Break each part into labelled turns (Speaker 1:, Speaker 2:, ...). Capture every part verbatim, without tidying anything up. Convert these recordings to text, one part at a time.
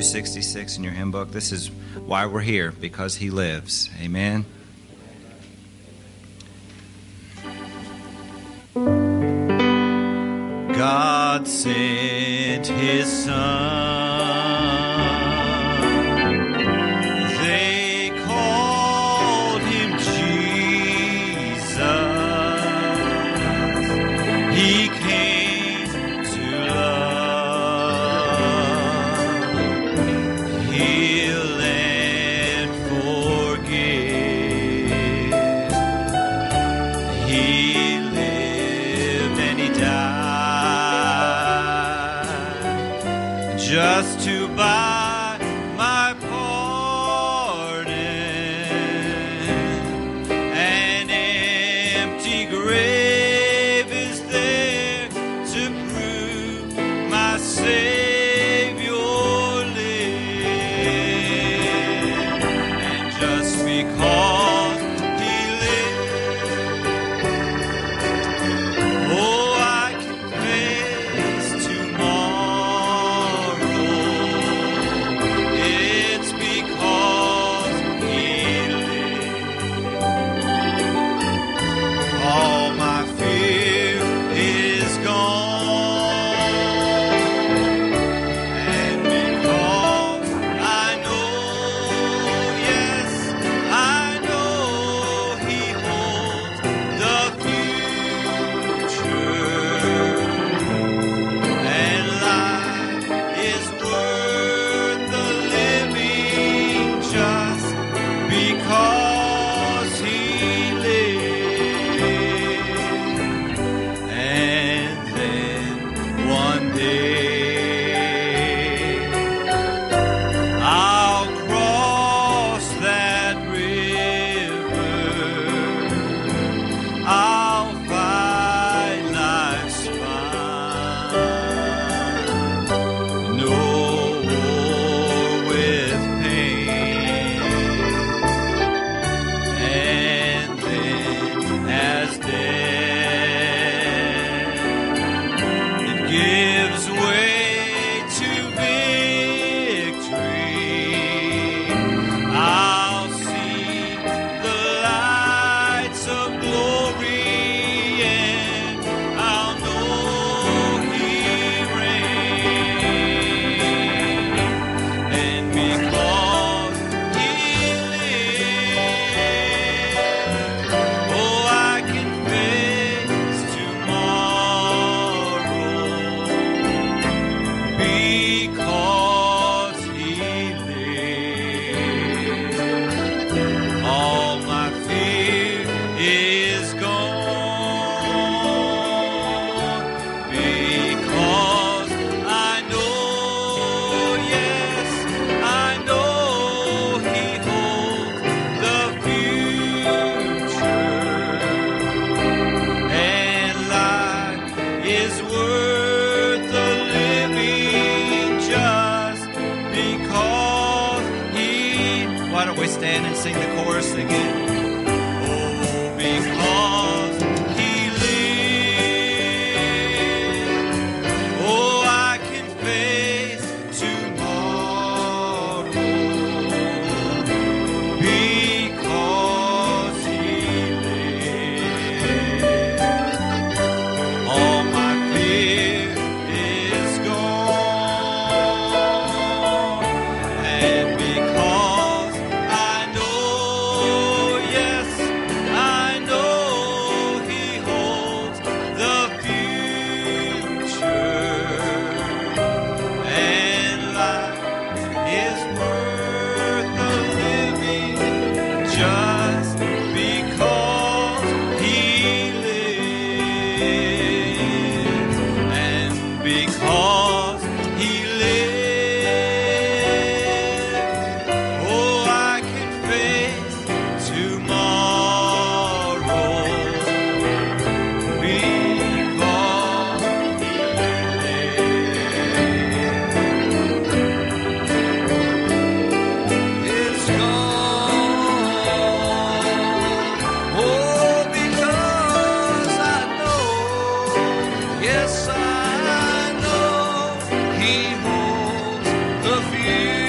Speaker 1: sixty-six in your hymn book. This is why we're here, because he lives. Amen. God sent his Son. They called him Jesus. He came to love, heal, and forgive. He lived and he died just to buy my pardon. An empty grave is there to prove my Savior lives. And just because he lives, oh, I can face tomorrow. It's because he lives. All my fear is gone. And because I know, yes, I know he holds the future. And life is worth the living just because he lives. And then one day I'll cross that river. I'll find life's fine. No war with pain. And then as death it gives way to victory, I'll see the lights of glory, and I'll know he reigns. And because he lives, oh, I can face tomorrow. Because he lives, all my fear is gone. Because I know, yes, I know he holds the future. And life is worth the living just because he. Why don't we stand and sing the chorus again? Oh, because he lives, oh, I can face tomorrow. Because he lives, all my fear is gone. And because I know, yes, I know he holds the future. And life is worth the living just because he lives. And because he lives, oh, I can face tomorrow. Because he lives. It's gone. Oh, because I know, yes, I know he holds the future.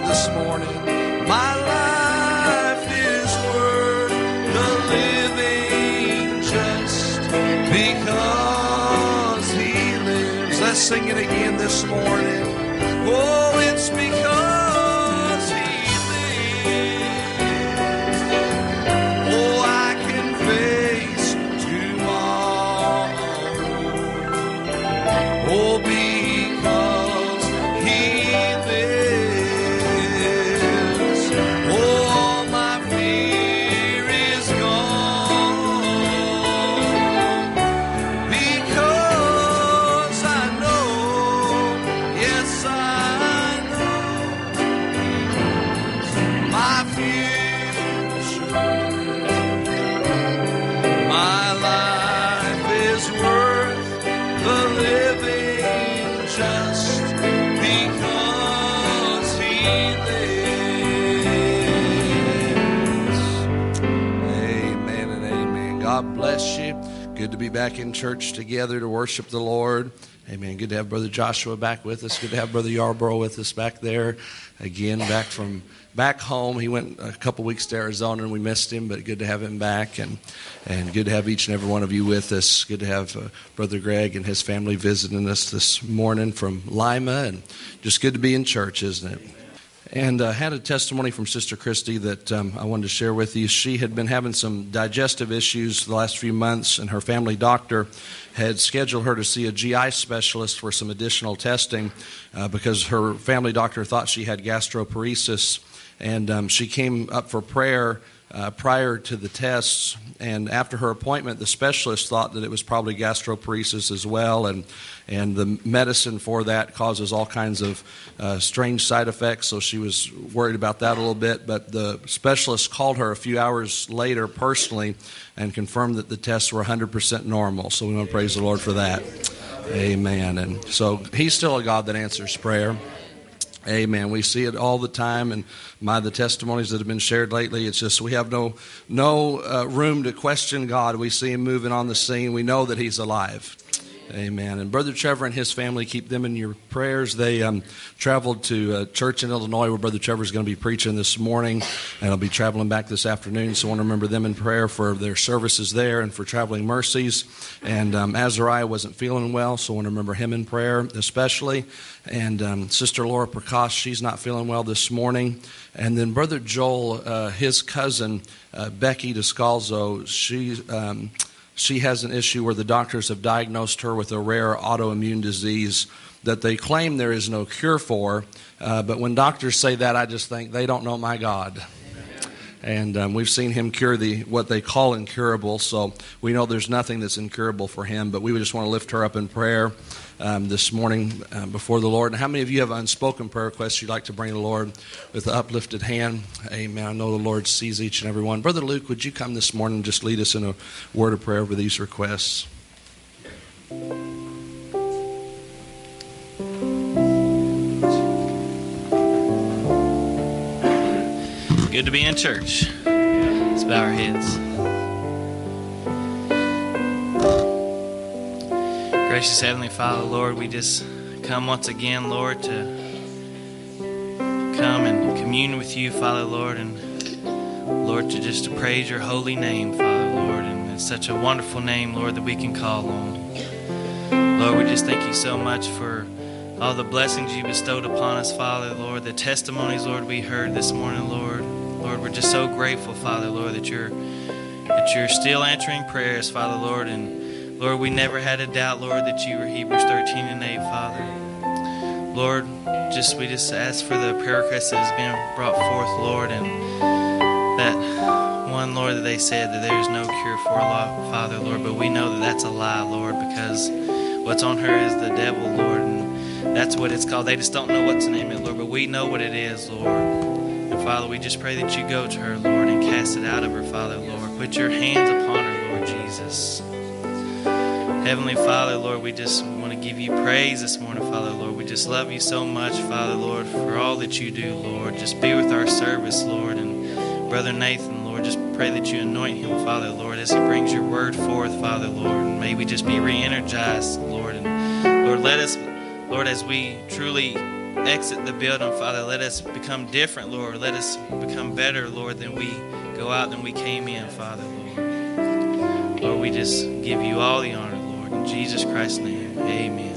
Speaker 2: this morning. My life is worth the living just because He lives. Let's sing it again this morning. Oh, it's because He lives. Oh, I can face tomorrow. Oh, because He lives. Oh, all my fear is gone. Because I know, yes, I know, my future, my life is worth the living just because He lives. Amen and amen. God bless you. Good to be back in church together to worship the Lord. Amen. Good to have Brother Joshua back with us. Good to have Brother Yarborough with us back there. Again, back from back home. He went a couple weeks to Arizona and we missed him, but good to have him back. And, and good to have each and every one of you with us. Good to have uh, Brother Greg and his family visiting us this morning from Lima. And just good to be in church, isn't it? And I uh, had a testimony from Sister Christy that um, I wanted to share with you. She had been having some digestive issues the last few months, and her family doctor had scheduled her to see a G I specialist for some additional testing uh, because her family doctor thought she had gastroparesis. And um, she came up for prayer uh, prior to the tests, and after her appointment, the specialist thought that it was probably gastroparesis as well, and and the medicine for that causes all kinds of uh, strange side effects, so she was worried about that a little bit. But the specialist called her a few hours later personally and confirmed that the tests were one hundred percent normal, so we want to praise the Lord for that. Amen. And so He's still a God that answers prayer. Amen. We see it all the time, and my the testimonies that have been shared lately, it's just we have no no uh, room to question God. We see Him moving on the scene. We know that He's alive. Amen. And Brother Trevor and his family, keep them in your prayers. They um, traveled to a church in Illinois where Brother Trevor is going to be preaching this morning, and I'll be traveling back this afternoon. So I want to remember them in prayer for their services there and for traveling mercies. And um, Azariah wasn't feeling well, so I want to remember him in prayer especially. And um, Sister Laura Prakash, she's not feeling well this morning. And then Brother Joel, uh, his cousin, uh, Becky Descalzo, she... Um, She has an issue where the doctors have diagnosed her with a rare autoimmune disease that they claim there is no cure for. Uh, but when doctors say that, I just think they don't know my God. And um, we've seen Him cure the what they call incurable, so we know there's nothing that's incurable for Him. But we would just want to lift her up in prayer um, this morning uh, before the Lord. And how many of you have unspoken prayer requests you'd like to bring to the Lord with an uplifted hand? Amen. I know the Lord sees each and every one. Brother Luke, would you come this morning and just lead us in a word of prayer over these requests?
Speaker 3: Good to be in church. Let's bow our heads. Gracious Heavenly Father, Lord, we just come once again, Lord, to come and commune with you, Father, Lord, and Lord, to just to praise your holy name, Father, Lord, and it's such a wonderful name, Lord, that we can call on. Lord, we just thank you so much for all the blessings you bestowed upon us, Father, Lord, the testimonies, Lord, we heard this morning, Lord. Lord, we're just so grateful, Father, Lord, that you're that you're still answering prayers, Father, Lord. And, Lord, we never had a doubt, Lord, that you were Hebrews thirteen and eight, Father. Lord, just we just ask for the prayer request that has been brought forth, Lord, and that one, Lord, that they said that there's no cure for, Father, Lord. But we know that that's a lie, Lord, because what's on her is the devil, Lord, and that's what it's called. They just don't know what to name it, Lord, but we know what it is, Lord. And Father, we just pray that you go to her, Lord, and cast it out of her, Father, Lord. Put your hands upon her, Lord Jesus. Heavenly Father, Lord, we just want to give you praise this morning, Father, Lord. We just love you so much, Father, Lord, for all that you do, Lord. Just be with our service, Lord. And Brother Nathan, Lord, just pray that you anoint him, Father, Lord, as he brings your word forth, Father, Lord. And may we just be re-energized, Lord. And Lord, let us, Lord, as we truly exit the building, Father, let us become different, Lord. Let us become better, Lord, than we go out than we came in, Father, Lord. Lord, we just give you all the honor, Lord. In Jesus Christ's name, amen.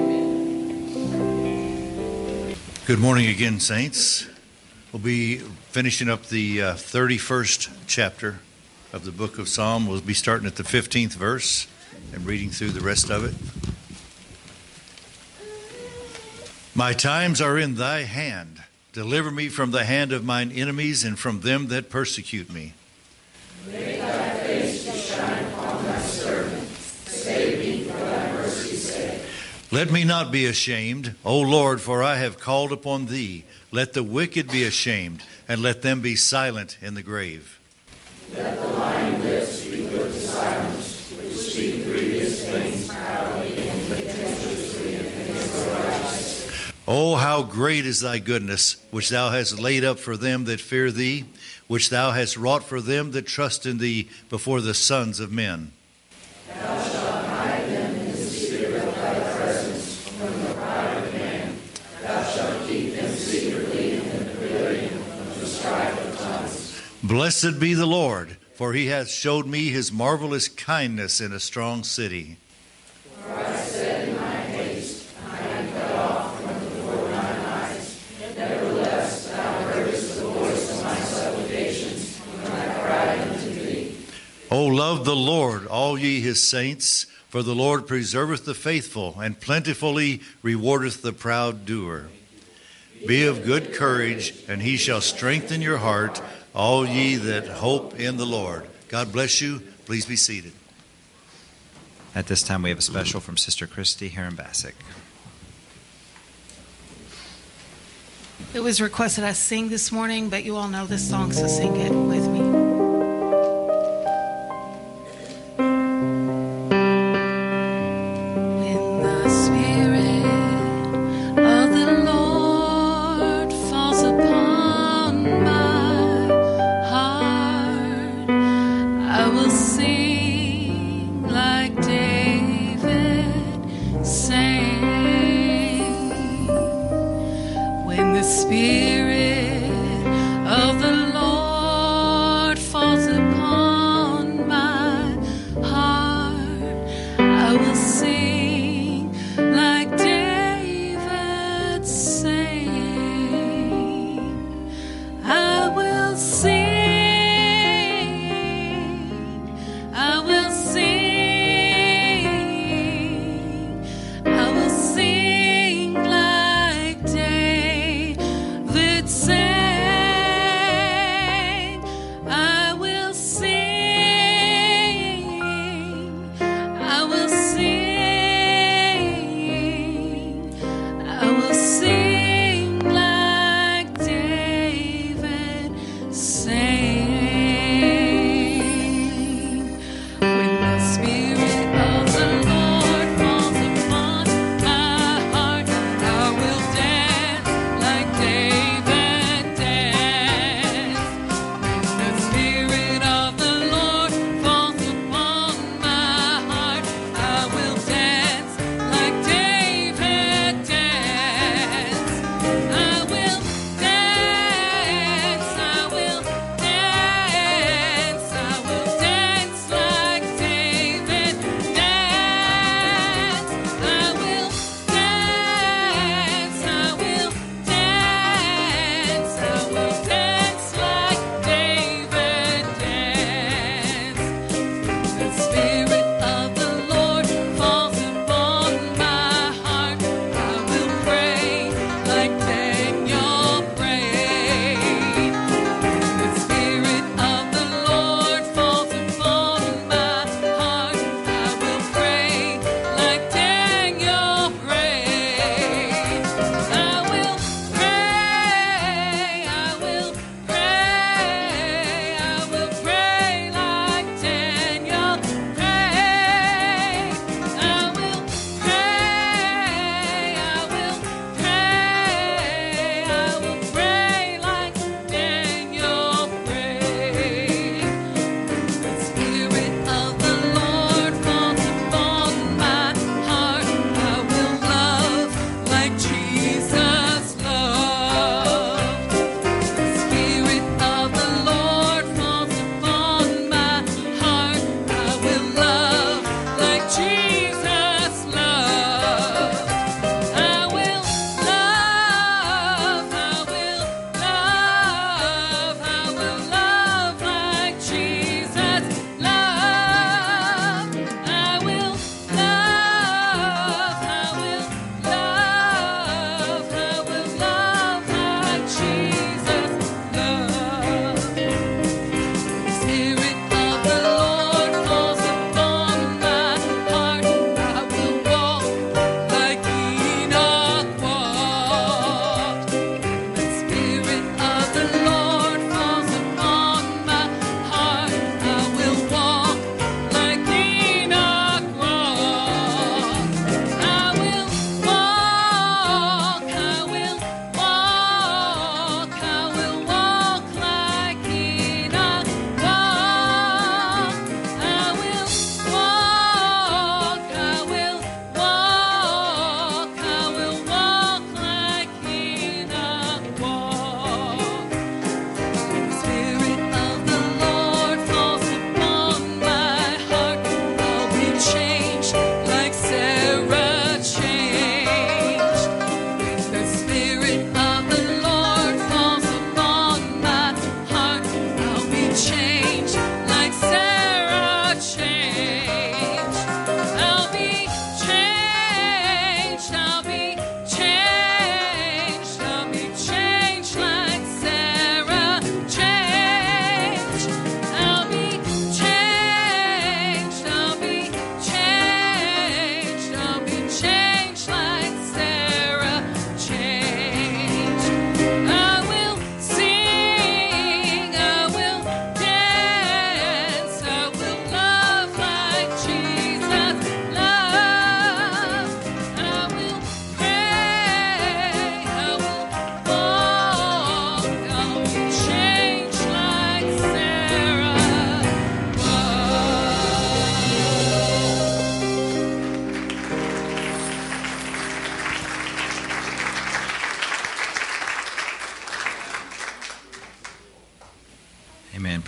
Speaker 4: Good morning again, saints. We'll be finishing up the uh, thirty-first chapter of the book of Psalm. We'll be starting at the fifteenth verse and reading through the rest of it. My times are in thy hand. Deliver me from the hand of mine enemies and from them that persecute me.
Speaker 5: Make thy face to shine upon thy servant. Save me for thy mercy's sake.
Speaker 4: Let me not be ashamed, O Lord, for I have called upon thee. Let the wicked be ashamed, and let them be silent in the grave.
Speaker 5: Let the lying lips be put to silence, which speak grievous things proudly and contemptuously against the righteous.
Speaker 4: O how great is thy goodness, which thou hast laid up for them that fear thee, which thou hast wrought for them that trust in thee before the sons of men.
Speaker 5: Thou shalt hide them in the secret of thy presence from the pride of man. Thou shalt keep them secretly in the pavilion of the strife of tongues.
Speaker 4: Blessed be the Lord, for he hath showed me his marvelous kindness in a strong city.
Speaker 5: For I said in my haste, I am cut off from before mine eyes. Nevertheless, thou heardest the voice of my supplications when I cried unto thee.
Speaker 4: O love the Lord, all ye his saints, for the Lord preserveth the faithful, and plentifully rewardeth the proud doer. Be of good courage, and he shall strengthen your heart, all ye that hope in the Lord. God bless you. Please be seated.
Speaker 1: At this time, we have a special from Sister Christy here in Bassick.
Speaker 6: It was requested I sing this morning, but you all know this song, so sing it with me. When the Spirit of the Lord falls upon my heart, I will sing like David sang. When the Spirit of the Lord falls upon my heart, I will sing like David sang. I will sing, I will sing, I will sing like David sang. I will sing, I will sing, I will sing like David sang. When the Spirit of the Lord falls upon my heart, I will dance like David danced. When the Spirit of the Lord falls upon my heart, I will dance like David danced. I will dance, I will dance, I will dance like David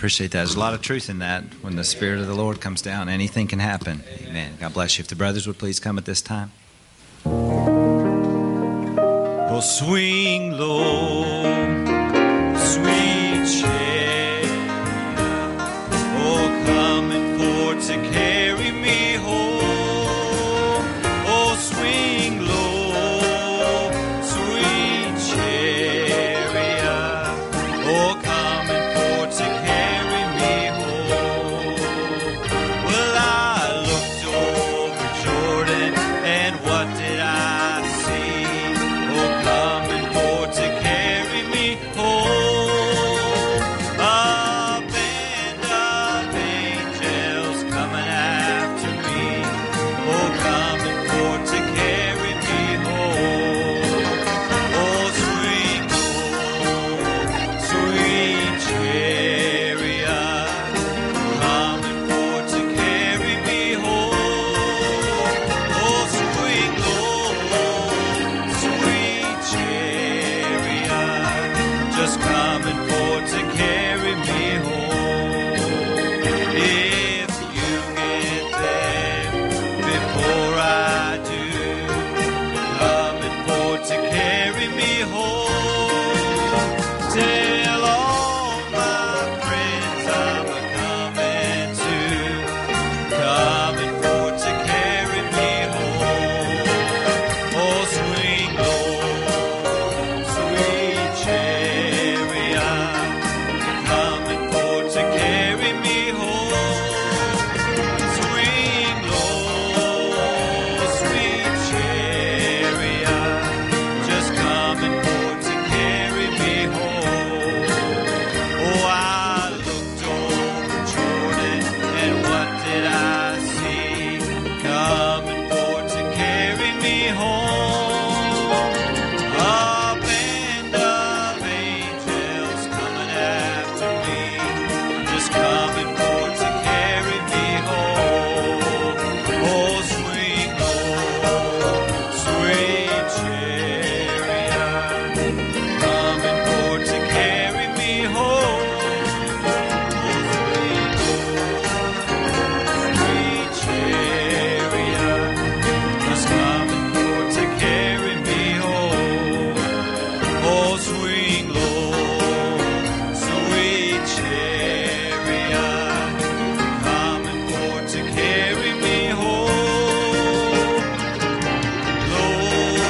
Speaker 1: Appreciate that. There's a lot of truth in that. When the Spirit of the Lord comes down, anything can happen. Amen. God bless you. If the brothers would please come at this time.
Speaker 4: Oh, swing low, sweet chariot, oh, coming for to carry me home. Oh, swing low, sweet chariot, oh, coming for to carry me home. Well, I looked over Jordan, and what did I see? Oh, coming for to carry me home. A band of angels coming after me. Oh, coming for to carry me home. Oh, sweet Lord, sweet chariot, coming for to carry me home. Oh, sweet Lord, sweet chariot, just coming for to carry me home. If you get there before I do, coming for to carry me home. Tell all my friends I'm a coming too, coming for to carry me home. Oh, swing low, sweet chariot, coming for to carry me home. Swing low, sweet chariot, just coming for to carry me home. Oh, I looked over Jordan, and what did I see? Coming for to carry me home. A band of angels coming after me, just coming for to carry me home. Oh, swing low, sweet chariot, coming for to carry me home. Oh, swing low, sweet chariot, just coming for to carry me home. Oh, swing low, sweet chariot, coming for to carry me home. Low,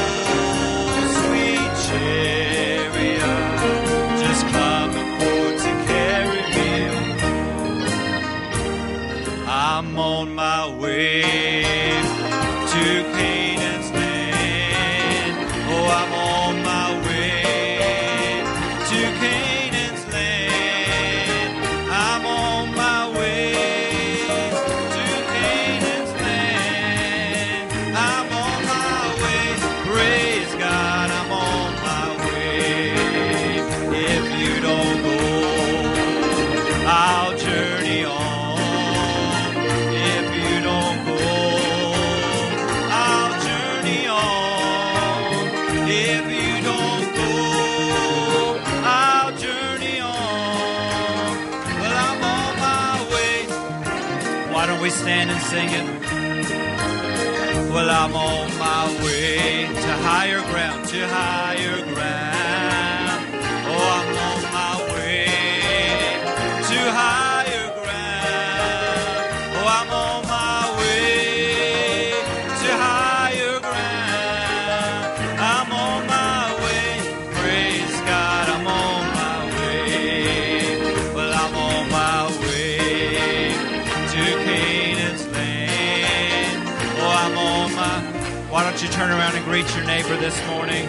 Speaker 4: sweet chariot, just coming for to carry me home. I'm on my way to Canaan's land. Oh, I'm on my way to Canaan's land. I'm on my way to Canaan's land. I'm on my way. Praise God, I'm on my way. If you don't go, I'll journey on. If you don't go, I'll journey on. If you don't go, I'll journey on. Well, I'm on my way. Why don't we stand and sing it? Well, I'm on my way to higher ground, to higher ground. Oh, I'm on my way to higher ground. Oh, I'm on my way to higher ground. I'm on my way. Praise God, I'm on my way. Well, I'm on my way to Canaan's land. Oh, I'm on my. Why don't you turn around and greet your neighbor this morning?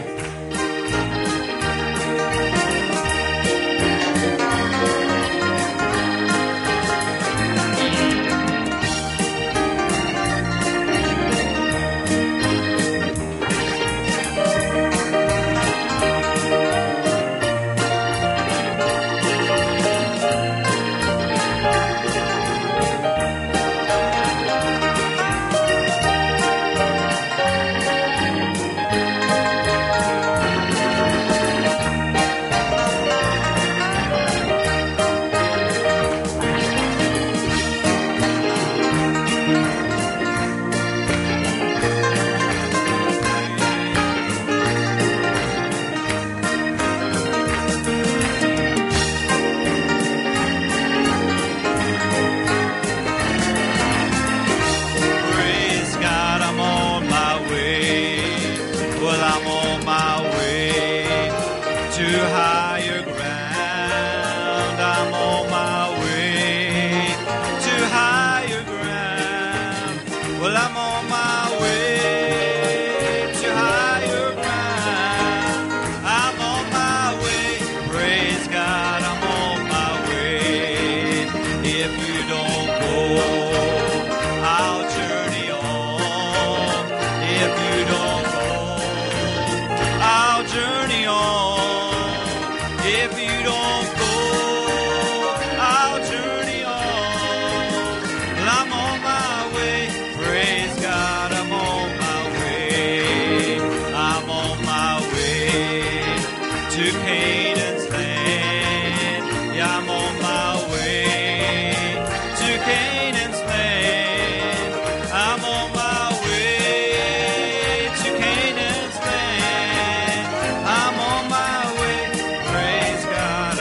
Speaker 1: Well, I'm on my way to higher ground. I'm on my way, praise God, I'm on my way. If you don't go, I'll journey on. If you don't go, I'll journey on. If you don't go, I'll journey on. Well, I'm on my way, praise God, I'm on my way. I'm on my way to Canaan's land. Yeah, I'm on my way to Canaan's land. I'm on my way to Canaan's land. I'm on my way, praise God,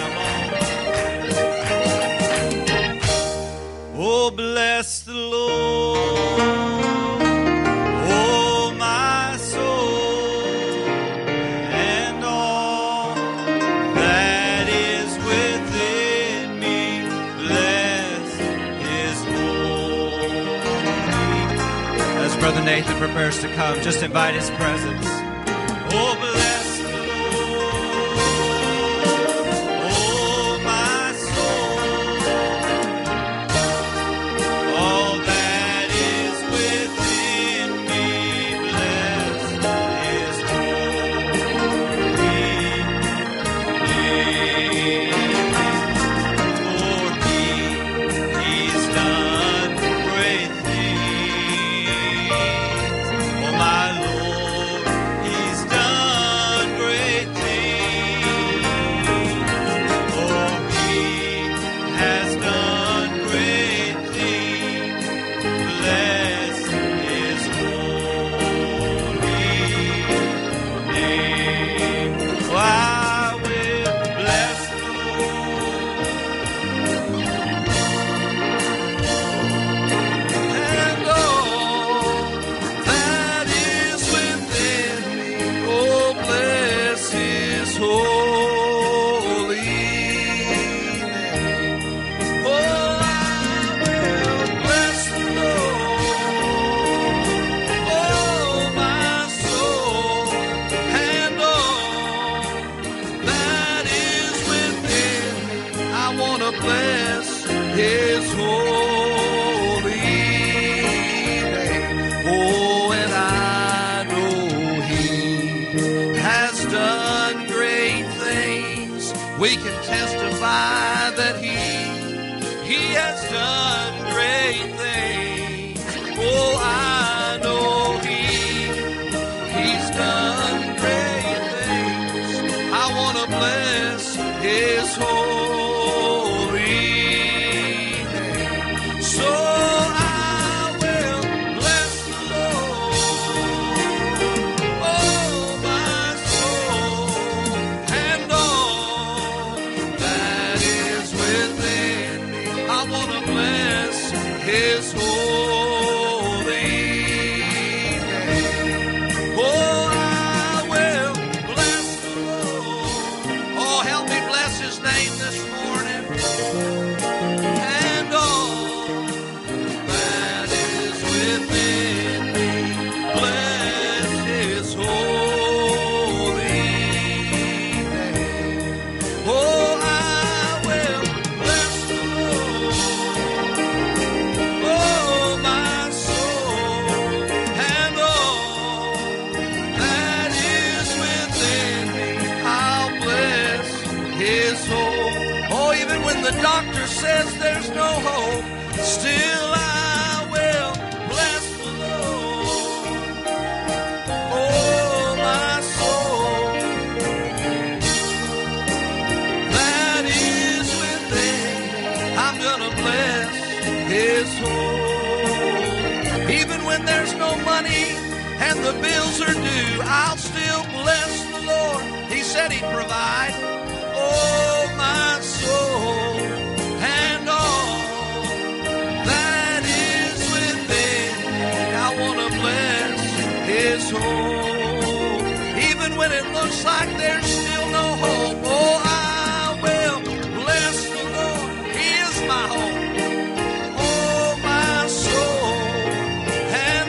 Speaker 1: I'm on. Oh, bless the Lord, oh my soul, and all that is within me. Bless His holy. As Brother Nathan prepares to come, just invite His presence. Oh, bless the Lord, oh my soul, all that is within me. Bless His holy name. For He, He's done great things. Oh my Lord, He's done great things. Oh, He has done great things. Bless His holy name. Oh, I will bless the Lord, and all that is within me. Oh, bless His holy name. Oh, I will bless the Lord, oh my soul, and all that is within me. I want to bless His holy name. Oh, and I know He has done great things. We can testify that He He has done great things. Oh, I know He He's done great things. I want to bless His holy name. So I will bless the Lord, oh my soul, and all that is within me. I want to bless His holy name. Oh, I will bless the Lord. Oh, help me bless His name this morning. And all that is within me. Bless His holy name. Oh, I will bless the Lord, oh my soul, and all that is within me. I'll bless His holy. Oh, even when the doctor says there's no hope, still I will bless the Lord, oh my soul, that is within me. I'm gonna bless His holy. Even when there's no money and the bills are due, I'll still bless the Lord. He said He'd provide. Oh, my soul, and all that is within me. I want to bless His holy. Even when it looks like there's still no hope, oh, I will bless the Lord. He is my hope. Oh, my soul, and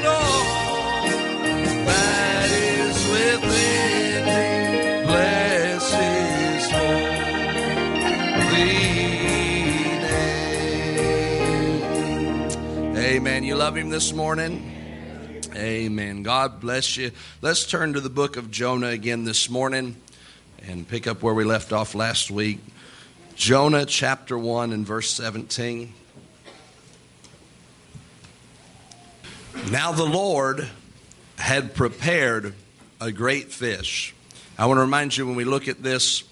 Speaker 2: Amen. You love him this morning? Amen. God bless you. Let's turn to the book of Jonah again this morning and pick up where we left off last week. Jonah chapter one and verse seventeen. Now the Lord had prepared a great fish. I want to remind you, when we look at this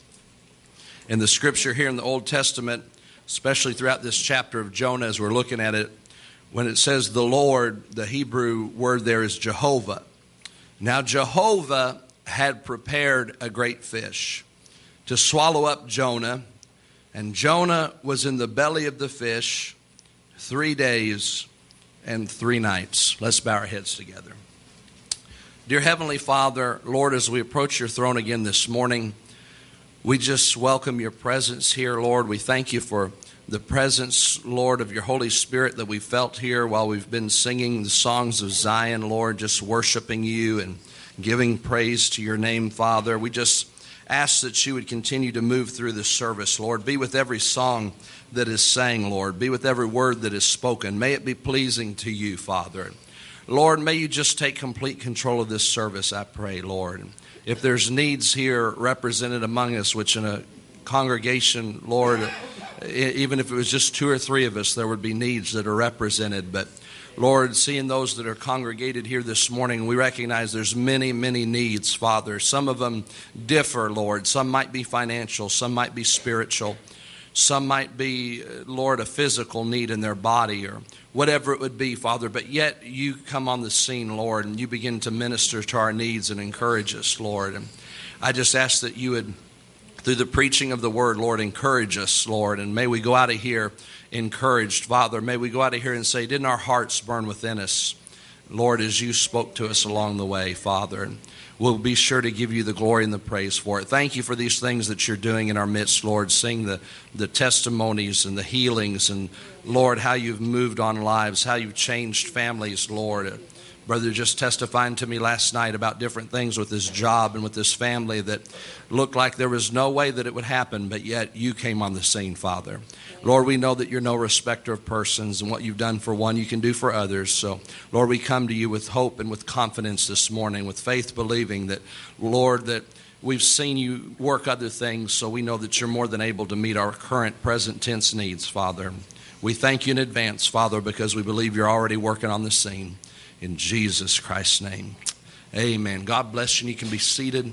Speaker 2: in the scripture here in the Old Testament, especially throughout this chapter of Jonah as we're looking at it, when it says the Lord, the Hebrew word there is Jehovah. Now Jehovah had prepared a great fish to swallow up Jonah, and Jonah was in the belly of the fish three days and three nights. Let's bow our heads together. Dear Heavenly Father, Lord, as we approach your throne again this morning, we just welcome your presence here, Lord. We thank you for the presence, Lord, of your Holy Spirit that we felt here while we've been singing the songs of Zion, Lord, just worshiping you and giving praise to your name, Father. We just ask that you would continue to move through this service, Lord. Be with every song that is sang, Lord. Be with every word that is spoken. May it be pleasing to you, Father. Lord, may you just take complete control of this service, I pray, Lord. If there's needs here represented among us, which in a congregation, Lord, even if it was just two or three of us, there would be needs that are represented. But Lord, seeing those that are congregated here this morning, we recognize there's many, many needs, Father. Some of them differ, Lord. Some might be financial. Some might be spiritual. Some might be, Lord, a physical need in their body or whatever it would be, Father. But yet you come on the scene, Lord, and you begin to minister to our needs and encourage us, Lord. And I just ask that you would, through the preaching of the word, Lord, encourage us, Lord. And may we go out of here encouraged, Father. May we go out of here and say, didn't our hearts burn within us, Lord, as you spoke to us along the way, Father? And we'll be sure to give you the glory and the praise for it. Thank you for these things that you're doing in our midst, Lord. Seeing the, the testimonies and the healings and, Lord, how you've moved on lives, how you've changed families, Lord. Brother just testifying to me last night about different things with his job and with his family that looked like there was no way that it would happen, but yet you came on the scene, Father. Lord, we know that you're no respecter of persons, and what you've done for one, you can do for others. So, Lord, we come to you with hope and with confidence this morning, with faith, believing that, Lord, that we've seen you work other things, so we know that you're more than able to meet our current present tense needs, Father. We thank you in advance, Father, because we believe you're already working on the scene. In Jesus Christ's name, amen. God bless you, and you can be seated.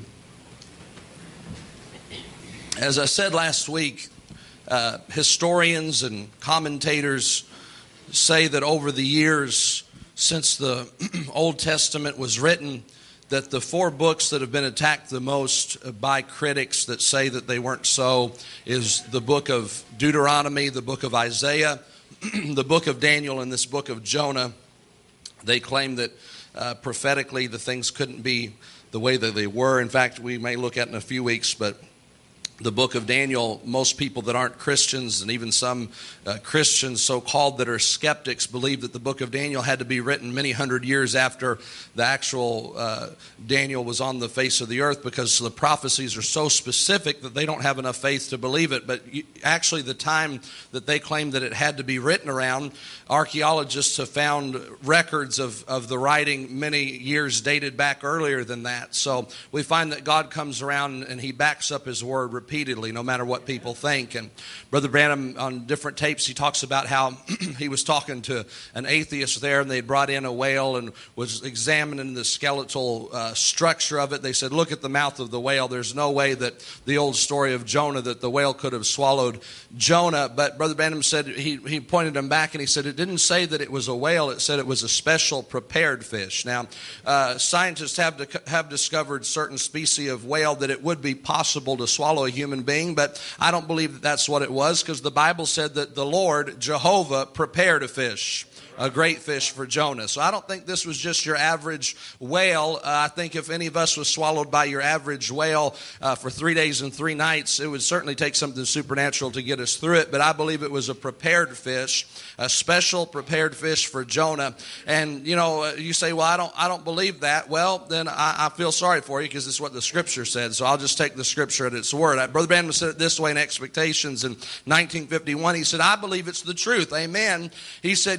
Speaker 2: As I said last week, uh, historians and commentators say that over the years since the Old Testament was written, that the four books that have been attacked the most by critics that say that they weren't so is the book of Deuteronomy, the book of Isaiah, the book of Daniel, and this book of Jonah. They claim that uh, prophetically the things couldn't be the way that they were. In fact, we may look at in a few weeks, but the book of Daniel, most people that aren't Christians and even some uh, Christians so-called that are skeptics believe that the book of Daniel had to be written many hundred years after the actual uh, Daniel was on the face of the earth, because the prophecies are so specific that they don't have enough faith to believe it. But you, actually the time that they claim that it had to be written around, archaeologists have found records of, of the writing many years dated back earlier than that. So we find that God comes around and he backs up his word repeatedly, no matter what people think. And Brother Branham, on different tapes, he talks about how he was talking to an atheist there, and they brought in a whale and was examining the skeletal uh, structure of it. They said, look at the mouth of the whale. There's no way that the old story of Jonah, that the whale could have swallowed Jonah. But Brother Branham said, he, he pointed him back and he said, it didn't say that it was a whale. It said it was a special prepared fish. Now, uh, scientists have, to, have discovered certain species of whale that it would be possible to swallow a human being, but I don't believe that that's what it was, because the Bible said that the Lord, Jehovah, prepared a fish, a great fish for Jonah. So I don't think this was just your average whale. Uh, I think if any of us was swallowed by your average whale uh, for three days and three nights, it would certainly take something supernatural to get us through it. But I believe it was a prepared fish, a special prepared fish for Jonah. And, you know, you say, well, I don't I don't believe that. Well, then I, I feel sorry for you, because it's what the Scripture said. So I'll just take the Scripture at its word. Brother Branham said it this way in Expectations in nineteen fifty-one. He said, I believe it's the truth. Amen. He said, yes, sir.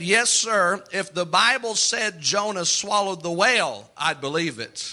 Speaker 2: sir, if the Bible said Jonah swallowed the whale, I'd believe it.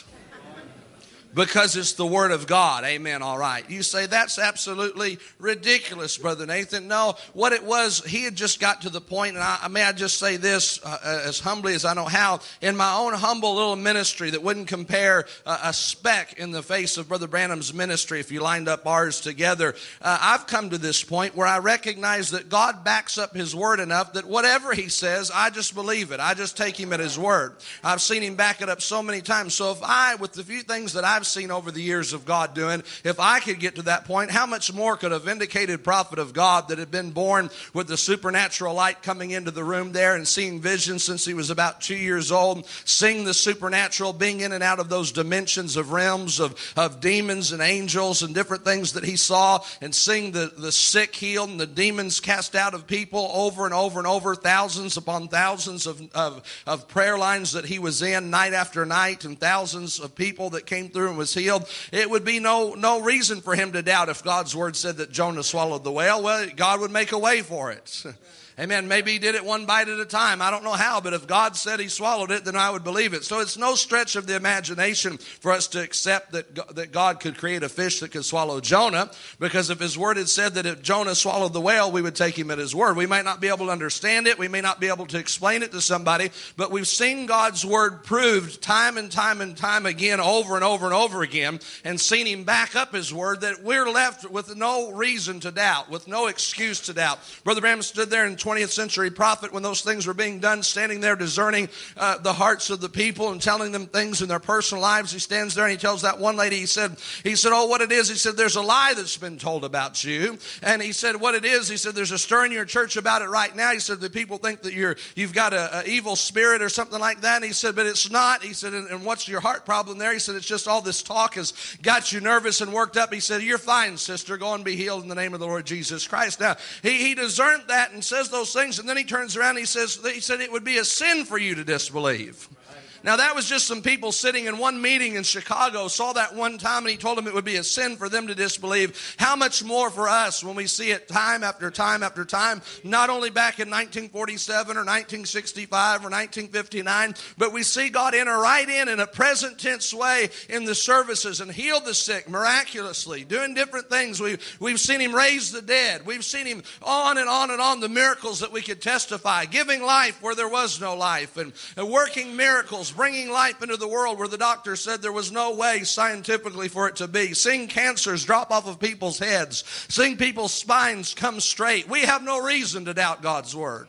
Speaker 2: Because it's the Word of God. Amen. All right. You say, that's absolutely ridiculous, Brother Nathan. No, what it was, he had just got to the point, and I, may I just say this uh, as humbly as I know how, in my own humble little ministry that wouldn't compare uh, a speck in the face of Brother Branham's ministry if you lined up ours together. Uh, I've come to this point where I recognize that God backs up His Word enough that whatever He says, I just believe it. I just take Him at His Word. I've seen Him back it up so many times. So if I, with the few things that I've seen over the years of God doing, if I could get to that point, how much more could a vindicated prophet of God that had been born with the supernatural light coming into the room there and seeing visions since he was about two years old, seeing the supernatural, being in and out of those dimensions of realms of, of demons and angels and different things that he saw, and seeing the, the sick healed and the demons cast out of people over and over and over, thousands upon thousands of, of, of prayer lines that he was in night after night, and thousands of people that came through and was healed. It would be no no reason for him to doubt if God's word said that Jonah swallowed the whale. Well, God would make a way for it. Amen. Maybe he did it one bite at a time. I don't know how, but if God said he swallowed it, then I would believe it. So it's no stretch of the imagination for us to accept that, that God could create a fish that could swallow Jonah, because if his word had said that if Jonah swallowed the whale, we would take him at his word. We might not be able to understand it. We may not be able to explain it to somebody, but we've seen God's word proved time and time and time again, over and over and over again, and seen him back up his word, that we're left with no reason to doubt, with no excuse to doubt. Brother Branham stood there in twentieth century prophet when those things were being done, standing there discerning uh, the hearts of the people and telling them things in their personal lives. He stands there and he tells that one lady, he said, he said, oh, what it is, he said, there's a lie that's been told about you. And he said, what it is, he said, there's a stir in your church about it right now. He said, the people think that you're, you've got a, a evil spirit or something like that. And he said, but it's not. He said, and, and what's your heart problem there? He said, it's just all this talk has got you nervous and worked up. He said, you're fine, sister. Go and be healed in the name of the Lord Jesus Christ. Now, he, he discerned that and says those things, and then he turns around and he says, he said it would be a sin for you to disbelieve. Now, that was just some people sitting in one meeting in Chicago, saw that one time, and he told them it would be a sin for them to disbelieve. How much more for us when we see it time after time after time, not only back in nineteen forty-seven or nineteen sixty-five or nineteen fifty-nine, but we see God enter right in in a present tense way in the services and heal the sick miraculously, doing different things. We've, we've seen him raise the dead. We've seen him on and on and on, the miracles that we could testify, giving life where there was no life, and, and working miracles, bringing life into the world where the doctor said there was no way scientifically for it to be. Seeing cancers drop off of people's heads. Seeing people's spines come straight. We have no reason to doubt God's word.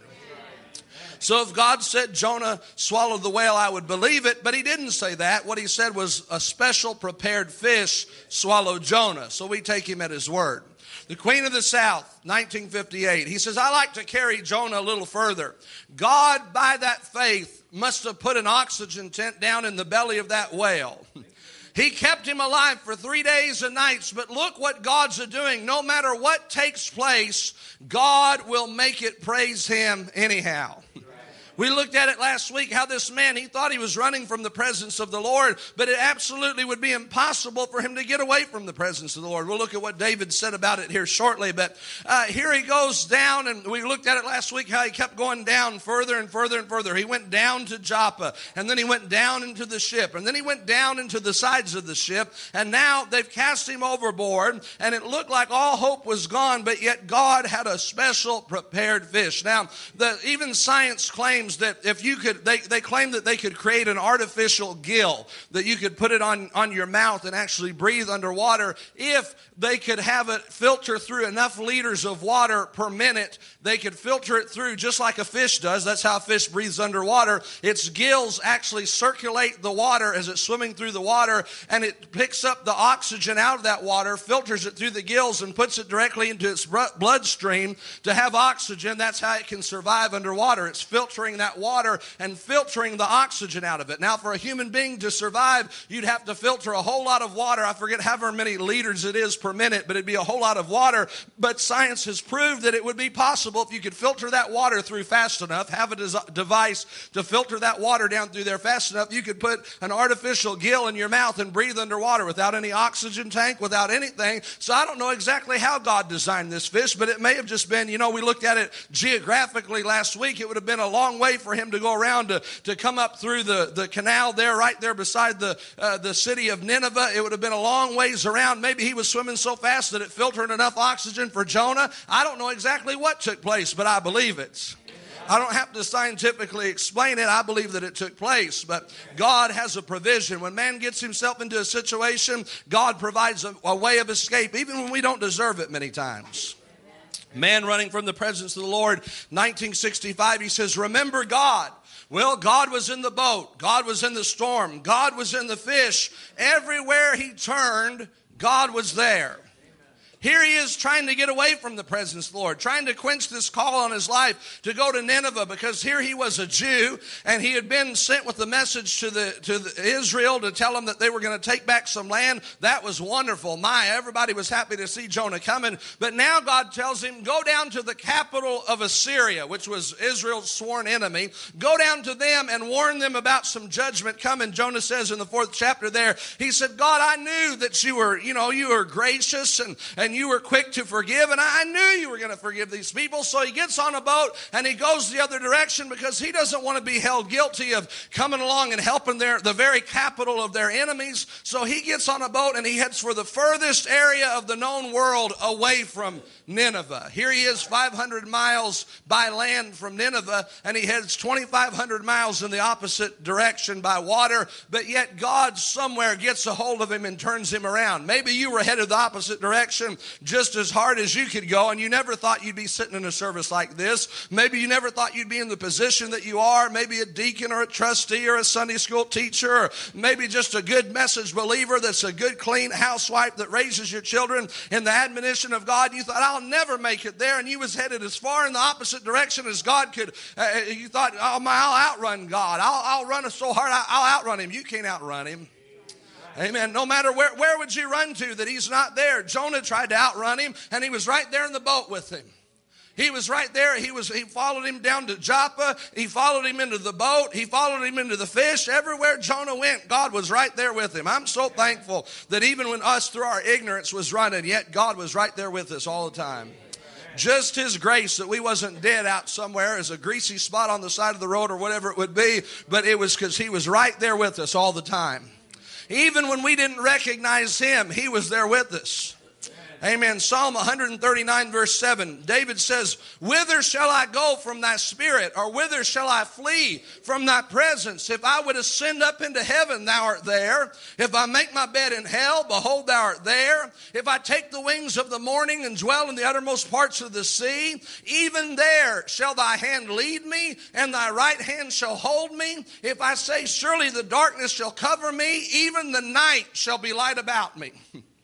Speaker 2: So if God said Jonah swallowed the whale, I would believe it, but he didn't say that. What he said was a special prepared fish swallowed Jonah. So we take him at his word. The Queen of the South, nineteen fifty-eight. He says, I like to carry Jonah a little further. God, by that faith, must have put an oxygen tent down in the belly of that whale. He kept him alive for three days and nights, but look what God's doing. No matter what takes place, God will make it praise him anyhow. We looked at it last week, how this man, he thought he was running from the presence of the Lord, but it absolutely would be impossible for him to get away from the presence of the Lord. We'll look at what David said about it here shortly, but uh, here he goes down, and we looked at it last week, how he kept going down further and further and further. He went down to Joppa, and then he went down into the ship, and then he went down into the sides of the ship, and now they've cast him overboard, and it looked like all hope was gone, but yet God had a special prepared fish. Now, the, even science claims that if you could, they, they claim that they could create an artificial gill that you could put it on, on your mouth and actually breathe underwater. If they could have it filter through enough liters of water per minute, they could filter it through just like a fish does. That's how a fish breathes underwater. Its gills actually circulate the water as it's swimming through the water, and it picks up the oxygen out of that water, filters it through the gills, and puts it directly into its bloodstream to have oxygen. That's how it can survive underwater. It's filtering that water and filtering the oxygen out of it. Now, for a human being to survive, you'd have to filter a whole lot of water. I forget however many liters it is per minute, but it'd be a whole lot of water. But science has proved that it would be possible if you could filter that water through fast enough, have a des- device to filter that water down through there fast enough, you could put an artificial gill in your mouth and breathe underwater without any oxygen tank, without anything. So I don't know exactly how God designed this fish, but it may have just been, you know, we looked at it geographically last week. It would have been a long way way for him to go around to, to come up through the, the canal there, right there beside the, uh, the city of Nineveh. It would have been a long ways around. Maybe he was swimming so fast that it filtered enough oxygen for Jonah. I don't know exactly what took place, but I believe it. I don't have to scientifically explain it. I believe that it took place. But God has a provision. When man gets himself into a situation, God provides a, a way of escape, even when we don't deserve it many times. Man running from the presence of the Lord, nineteen sixty-five, he says, remember God. Well, God was in the boat. God was in the storm. God was in the fish. Everywhere he turned, God was there. Here he is trying to get away from the presence of the Lord, trying to quench this call on his life to go to Nineveh, because here he was a Jew and he had been sent with the message to the to the Israel to tell them that they were going to take back some land. That was wonderful. My, everybody was happy to see Jonah coming. But now God tells him, go down to the capital of Assyria, which was Israel's sworn enemy. Go down to them and warn them about some judgment coming. Jonah says in the fourth chapter there, he said, God, I knew that you were, you know, you were gracious and, and you were quick to forgive, and I knew you were going to forgive these people. So he gets on a boat and he goes the other direction because he doesn't want to be held guilty of coming along and helping their the very capital of their enemies. So he gets on a boat and he heads for the furthest area of the known world away from Nineveh. Here he is five hundred miles by land from Nineveh, and he heads twenty-five hundred miles in the opposite direction by water, but yet God somewhere gets a hold of him and turns him around. Maybe you were headed the opposite direction just as hard as you could go, and you never thought you'd be sitting in a service like this. Maybe you never thought you'd be in the position that you are, maybe a deacon or a trustee or a Sunday school teacher, or maybe just a good message believer that's a good, clean housewife that raises your children in the admonition of God. You thought, I'll never make it there, and you was headed as far in the opposite direction as God could. Uh, you thought, oh my, I'll outrun God. I'll, I'll run so hard, I'll outrun him. You can't outrun him. Amen. No matter where, where would you run to that he's not there? Jonah tried to outrun him, and he was right there in the boat with him. He was right there. He was. He followed him down to Joppa. He followed him into the boat. He followed him into the fish. Everywhere Jonah went, God was right there with him. I'm so thankful that even when us through our ignorance was running, yet God was right there with us all the time. Just his grace that we wasn't dead out somewhere as a greasy spot on the side of the road or whatever it would be, but it was because he was right there with us all the time. Even when we didn't recognize him, he was there with us. Amen. Psalm one thirty-nine verse seven, David says, whither shall I go from thy spirit, or whither shall I flee from thy presence? If I would ascend up into heaven, thou art there. If I make my bed in hell, behold, thou art there. If I take the wings of the morning and dwell in the uttermost parts of the sea, even there shall thy hand lead me, and thy right hand shall hold me. If I say, surely the darkness shall cover me, even the night shall be light about me.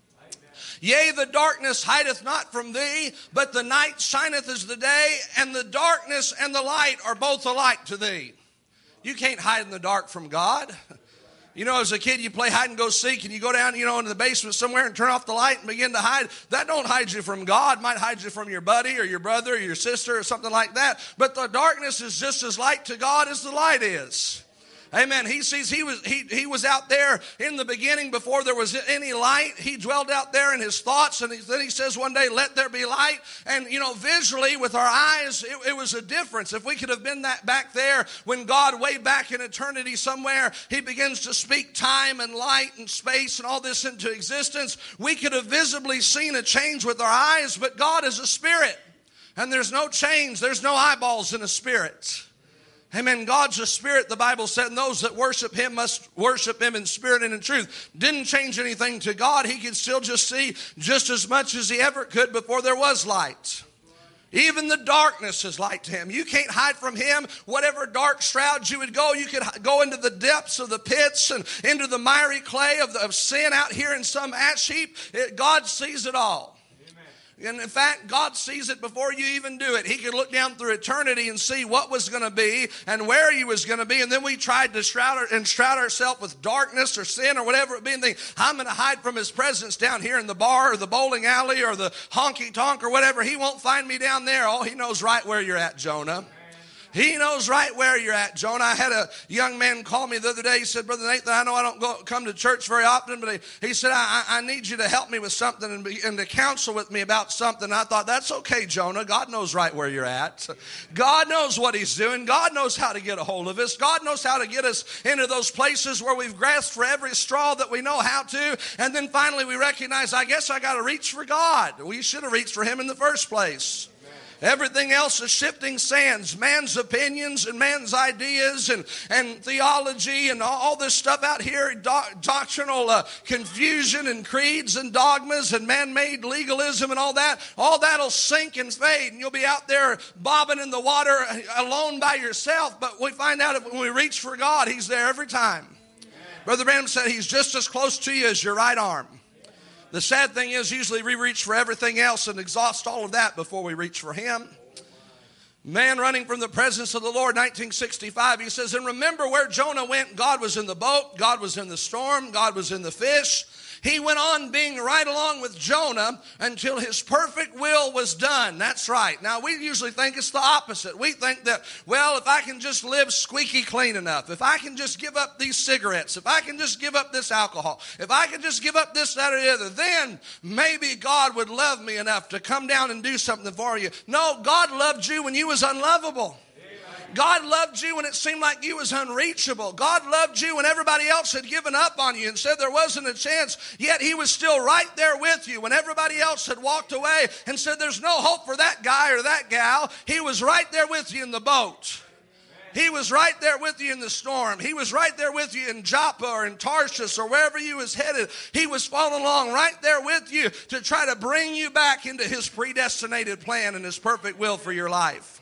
Speaker 2: Yea, the darkness hideth not from thee, but the night shineth as the day, and the darkness and the light are both alike to thee. You can't hide in the dark from God. You know, as a kid, you play hide and go seek, and you go down, you know, into the basement somewhere and turn off the light and begin to hide. That don't hide you from God. It might hide you from your buddy or your brother or your sister or something like that. But the darkness is just as light to God as the light is. Amen. He sees he was he he was out there in the beginning before there was any light. He dwelled out there in his thoughts, and he, then he says one day, let there be light. And, you know, visually with our eyes, it, it was a difference. If we could have been that back there when God, way back in eternity somewhere, he begins to speak time and light and space and all this into existence, we could have visibly seen a change with our eyes. But God is a spirit, and there's no change. There's no eyeballs in a spirit. Amen. God's a spirit, the Bible said, and those that worship him must worship him in spirit and in truth. Didn't change anything to God. He could still just see just as much as he ever could before there was light. Even the darkness is light to him. You can't hide from him. Whatever dark shrouds you would go, you could go into the depths of the pits and into the miry clay of, the, of sin out here in some ash heap. It, God sees it all. And in fact, God sees it before you even do it. He could look down through eternity and see what was going to be and where you was going to be. And then we tried to shroud our, and shroud ourselves with darkness or sin or whatever it be, and think, I'm going to hide from his presence down here in the bar or the bowling alley or the honky tonk or whatever. He won't find me down there. Oh, he knows right where you're at, Jonah. He knows right where you're at, Jonah. I had a young man call me the other day. He said, Brother Nathan, I know I don't go, come to church very often, but he, he said, I, I need you to help me with something and, be, and to counsel with me about something. I thought, that's okay, Jonah. God knows right where you're at. God knows what he's doing. God knows how to get a hold of us. God knows how to get us into those places where we've grasped for every straw that we know how to. And then finally we recognize, I guess I got to reach for God. We should have reached for him in the first place. Everything else is shifting sands, man's opinions and man's ideas and, and theology and all, all this stuff out here, do, doctrinal uh, confusion and creeds and dogmas and man-made legalism and all that. All that'll sink and fade, and you'll be out there bobbing in the water alone by yourself. But we find out that when we reach for God, he's there every time. Amen. Brother Branham said he's just as close to you as your right arm. The sad thing is usually we reach for everything else and exhaust all of that before we reach for him. Man running from the presence of the Lord, nineteen sixty-five, he says, and remember where Jonah went. God was in the boat. God was in the storm. God was in the fish. He went on being right along with Jonah until his perfect will was done. That's right. Now, we usually think it's the opposite. We think that, well, if I can just live squeaky clean enough, if I can just give up these cigarettes, if I can just give up this alcohol, if I can just give up this, that, or the other, then maybe God would love me enough to come down and do something for you. No, God loved you when you was unlovable. God loved you when it seemed like you was unreachable. God loved you when everybody else had given up on you and said there wasn't a chance, yet he was still right there with you. When everybody else had walked away and said there's no hope for that guy or that gal, he was right there with you in the boat. He was right there with you in the storm. He was right there with you in Joppa or in Tarshish or wherever you was headed. He was following along right there with you to try to bring you back into his predestinated plan and his perfect will for your life.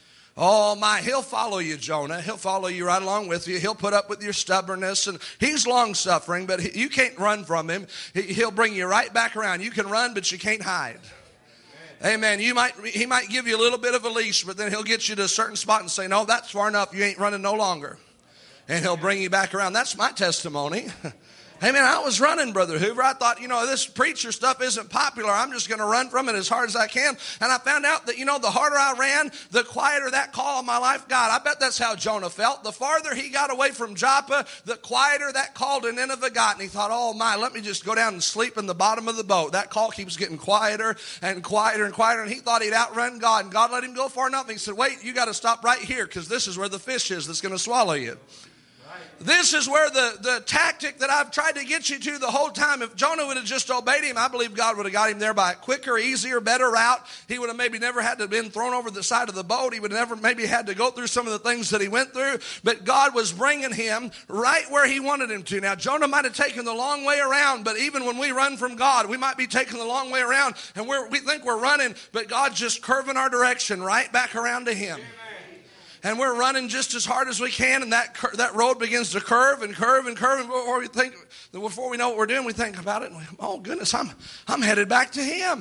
Speaker 2: Oh my, he'll follow you, Jonah. He'll follow you right along with you. He'll put up with your stubbornness, and he's long-suffering, but he, you can't run from him. He, he'll bring you right back around. You can run, but you can't hide. Amen. You might, he might give you a little bit of a leash, but then he'll get you to a certain spot and say, no, that's far enough. You ain't running no longer. And he'll bring you back around. That's my testimony. Hey, man, I was running, Brother Hoover. I thought, you know, this preacher stuff isn't popular. I'm just going to run from it as hard as I can. And I found out that, you know, the harder I ran, the quieter that call of my life got. I bet that's how Jonah felt. The farther he got away from Joppa, the quieter that call to Nineveh got. And he thought, oh, my, let me just go down and sleep in the bottom of the boat. That call keeps getting quieter and quieter and quieter. And he thought he'd outrun God. And God let him go far enough. And he said, wait, you got to stop right here because this is where the fish is that's going to swallow you. This is where the, the tactic that I've tried to get you to the whole time. If Jonah would have just obeyed him, I believe God would have got him there by a quicker, easier, better route. He would have maybe never had to have been thrown over the side of the boat. He would have never maybe had to go through some of the things that he went through. But God was bringing him right where he wanted him to. Now, Jonah might have taken the long way around, but even when we run from God, we might be taking the long way around, and we're, we think we're running, but God's just curving our direction right back around to him. And we're running just as hard as we can, and that cur- that road begins to curve and curve and curve. And before we think, before we know what we're doing, we think about it. And we, oh goodness, I'm I'm headed back to him.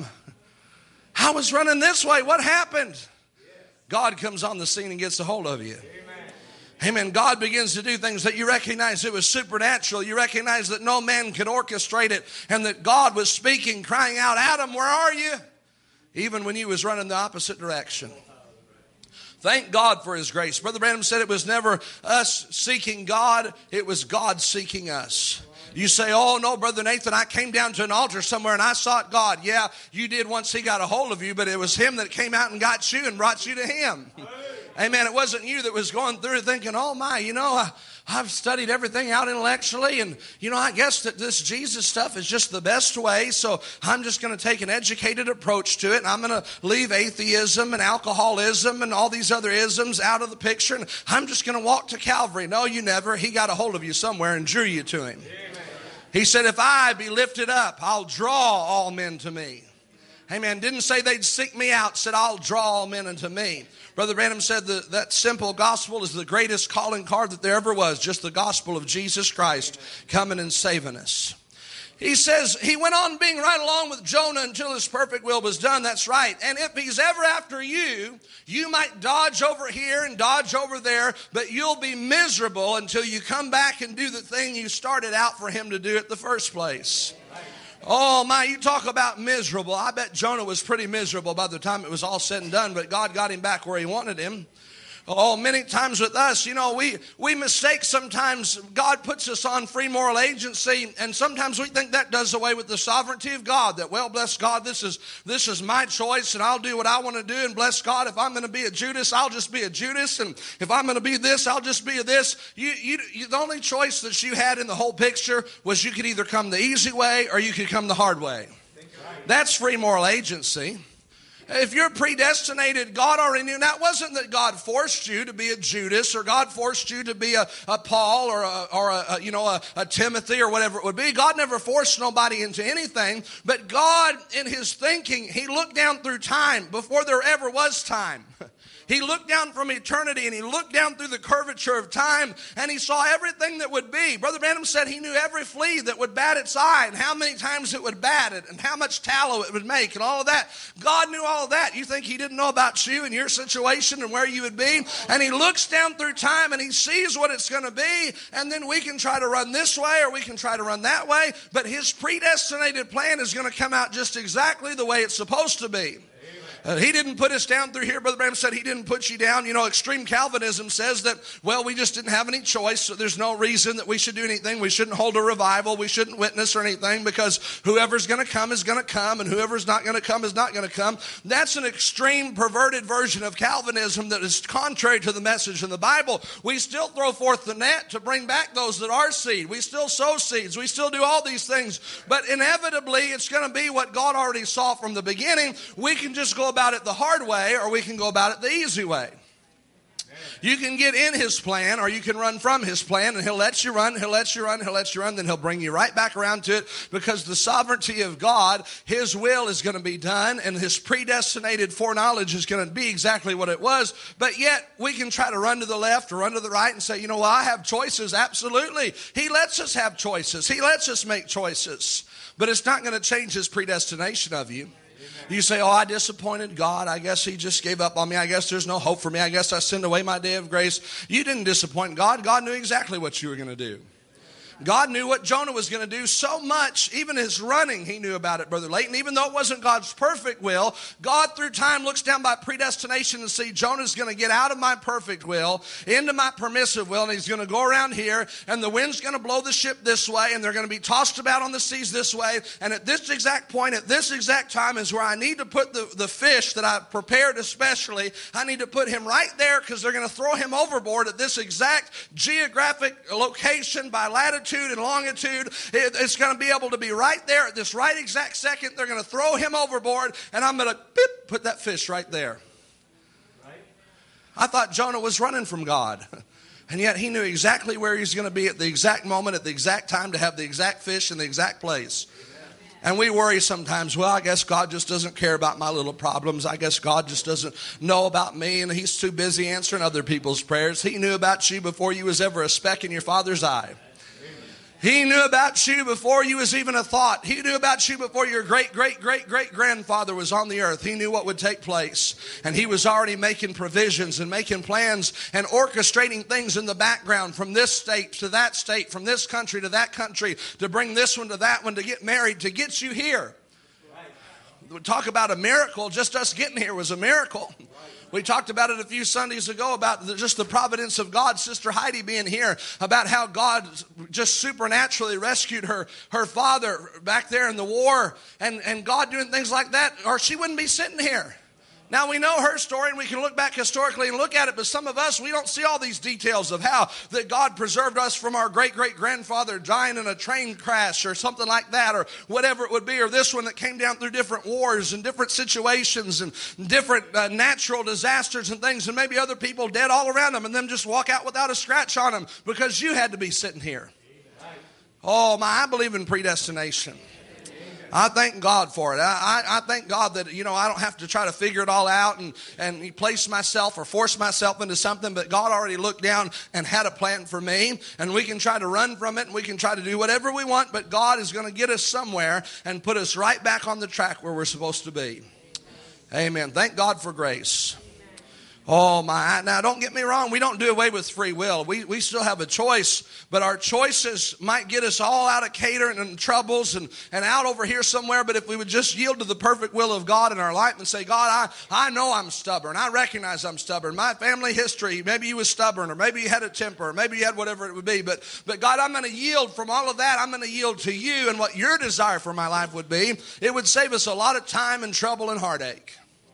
Speaker 2: I was running this way. What happened? God comes on the scene and gets a hold of you. Amen. God begins to do things that you recognize it was supernatural. You recognize that no man could orchestrate it, and that God was speaking, crying out, Adam, where are you? Even when you was running the opposite direction. Thank God for his grace. Brother Branham said it was never us seeking God. It was God seeking us. You say, oh, no, Brother Nathan, I came down to an altar somewhere and I sought God. Yeah, you did once he got a hold of you, but it was him that came out and got you and brought you to him. Amen. It wasn't you that was going through thinking, oh, my, you know, I, I've studied everything out intellectually, and, you know, I guess that this Jesus stuff is just the best way, so I'm just going to take an educated approach to it, and I'm going to leave atheism and alcoholism and all these other isms out of the picture, and I'm just going to walk to Calvary. No, you never. He got a hold of you somewhere and drew you to him. Amen. He said, if I be lifted up, I'll draw all men to me. Amen. Didn't say they'd seek me out. Said, I'll draw all men unto me. Brother Branham said that that simple gospel is the greatest calling card that there ever was. Just the gospel of Jesus Christ coming and saving us. He says he went on being right along with Jonah until his perfect will was done. That's right. And if he's ever after you, you might dodge over here and dodge over there, but you'll be miserable until you come back and do the thing you started out for him to do at the first place. Oh, my, you talk about miserable. I bet Jonah was pretty miserable by the time it was all said and done, but God got him back where he wanted him. Oh, many times with us, you know, we, we mistake sometimes. God puts us on free moral agency, and sometimes we think that does away with the sovereignty of God. That, well, bless God, this is this is my choice, and I'll do what I want to do. And bless God, if I'm going to be a Judas, I'll just be a Judas. And if I'm going to be this, I'll just be a this. You, you, you, the only choice that you had in the whole picture was you could either come the easy way or you could come the hard way. That's free moral agency. If you're predestinated, God already knew. Now, it wasn't that God forced you to be a Judas, or God forced you to be a, a Paul, or a, or a, a you know a, a Timothy, or whatever it would be. God never forced nobody into anything. But God, in His thinking, He looked down through time before there ever was time. He looked down from eternity, and He looked down through the curvature of time, and He saw everything that would be. Brother Branham said He knew every flea that would bat its eye, and how many times it would bat it, and how much tallow it would make, and all of that. God knew all of that. You think He didn't know about you and your situation and where you would be? And He looks down through time, and He sees what it's going to be, and then we can try to run this way, or we can try to run that way, but His predestinated plan is going to come out just exactly the way it's supposed to be. Uh, he didn't put us down through here. Brother Branham said He didn't put you down. You know, extreme Calvinism says that, well, we just didn't have any choice, so there's no reason that we should do anything. We shouldn't hold a revival. We shouldn't witness or anything, because whoever's going to come is going to come, and whoever's not going to come is not going to come. That's an extreme, perverted version of Calvinism that is contrary to the message in the Bible. We still throw forth the net to bring back those that are seed. We still sow seeds. We still do all these things. But inevitably, it's going to be what God already saw from the beginning. We can just go about it the hard way, or we can go about it the easy way. You can get in His plan, or you can run from His plan, and He'll let you run, He'll let you run, He'll let you run, then He'll bring you right back around to it, because the sovereignty of God, His will is going to be done, and His predestinated foreknowledge is going to be exactly what it was. But yet, we can try to run to the left or run to the right and say, you know, well, I have choices. Absolutely. He lets us have choices. He lets us make choices. But it's not going to change His predestination of you. You say, oh, I disappointed God. I guess He just gave up on me. I guess there's no hope for me. I guess I sinned away my day of grace. You didn't disappoint God. God knew exactly what you were going to do. God knew what Jonah was going to do so much. Even his running, He knew about it, Brother Layton. Even though it wasn't God's perfect will, God through time looks down by predestination and see Jonah's going to get out of my perfect will into my permissive will, and he's going to go around here, and the wind's going to blow the ship this way, and they're going to be tossed about on the seas this way. And at this exact point, at this exact time is where I need to put the, the fish that I've prepared especially. I need to put him right there, because they're going to throw him overboard at this exact geographic location by latitude and longitude. It's going to be able to be right there at this right exact second. They're going to throw him overboard, and I'm going to beep, put that fish right there. Right. I thought Jonah was running from God, and yet he knew exactly where he's going to be at the exact moment, at the exact time, to have the exact fish in the exact place. And we worry sometimes, well, I guess God just doesn't care about my little problems. I guess God just doesn't know about me, and He's too busy answering other people's prayers. He knew about you before you was ever a speck in your Father's eye. He knew about you before you was even a thought. He knew about you before your great, great, great, great grandfather was on the earth. He knew what would take place. And He was already making provisions and making plans and orchestrating things in the background, from this state to that state, from this country to that country, to bring this one to that one, to get married, to get you here. We talk about a miracle. Just us getting here was a miracle. We talked about it a few Sundays ago, about the, just the providence of God. Sister Heidi being here, about how God just supernaturally rescued her, her father back there in the war, and, and God doing things like that, or she wouldn't be sitting here. Now, we know her story, and we can look back historically and look at it, but some of us, we don't see all these details of how that God preserved us from our great-great-grandfather dying in a train crash or something like that, or whatever it would be, or this one that came down through different wars and different situations and different uh, natural disasters and things, and maybe other people dead all around them, and them just walk out without a scratch on them because you had to be sitting here. Oh, my, I believe in predestination. I thank God for it. I, I, I thank God that, you know, I don't have to try to figure it all out and, and place myself or force myself into something, but God already looked down and had a plan for me, and we can try to run from it, and we can try to do whatever we want, but God is going to get us somewhere and put us right back on the track where we're supposed to be. Amen. Thank God for grace. Oh my, now don't get me wrong, we don't do away with free will. We we still have a choice, but our choices might get us all out of catering and troubles and, and out over here somewhere. But if we would just yield to the perfect will of God in our life and say, God, I, I know I'm stubborn. I recognize I'm stubborn. My family history, maybe you was stubborn, or maybe you had a temper, or maybe you had whatever it would be. But, but God, I'm going to yield from all of that. I'm going to yield to you and what your desire for my life would be. It would save us a lot of time and trouble and heartache.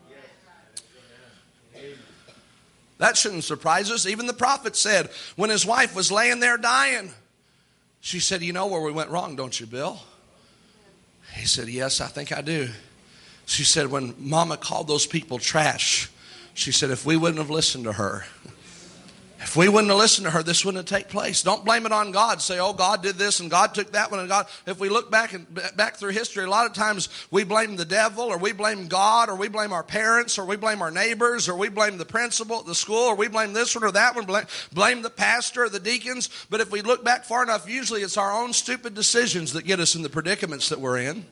Speaker 2: That shouldn't surprise us. Even the prophet said when his wife was laying there dying, she said, you know where we went wrong, don't you, Bill? He said, yes, I think I do. She said, when Mama called those people trash, she said, if we wouldn't have listened to her, if we wouldn't have listened to her, this wouldn't have taken place. Don't blame it on God. Say, oh, God did this and God took that one. And God, if we look back and back through history, a lot of times we blame the devil, or we blame God, or we blame our parents, or we blame our neighbors, or we blame the principal at the school, or we blame this one or that one, blame, blame the pastor or the deacons. But if we look back far enough, usually it's our own stupid decisions that get us in the predicaments that we're in.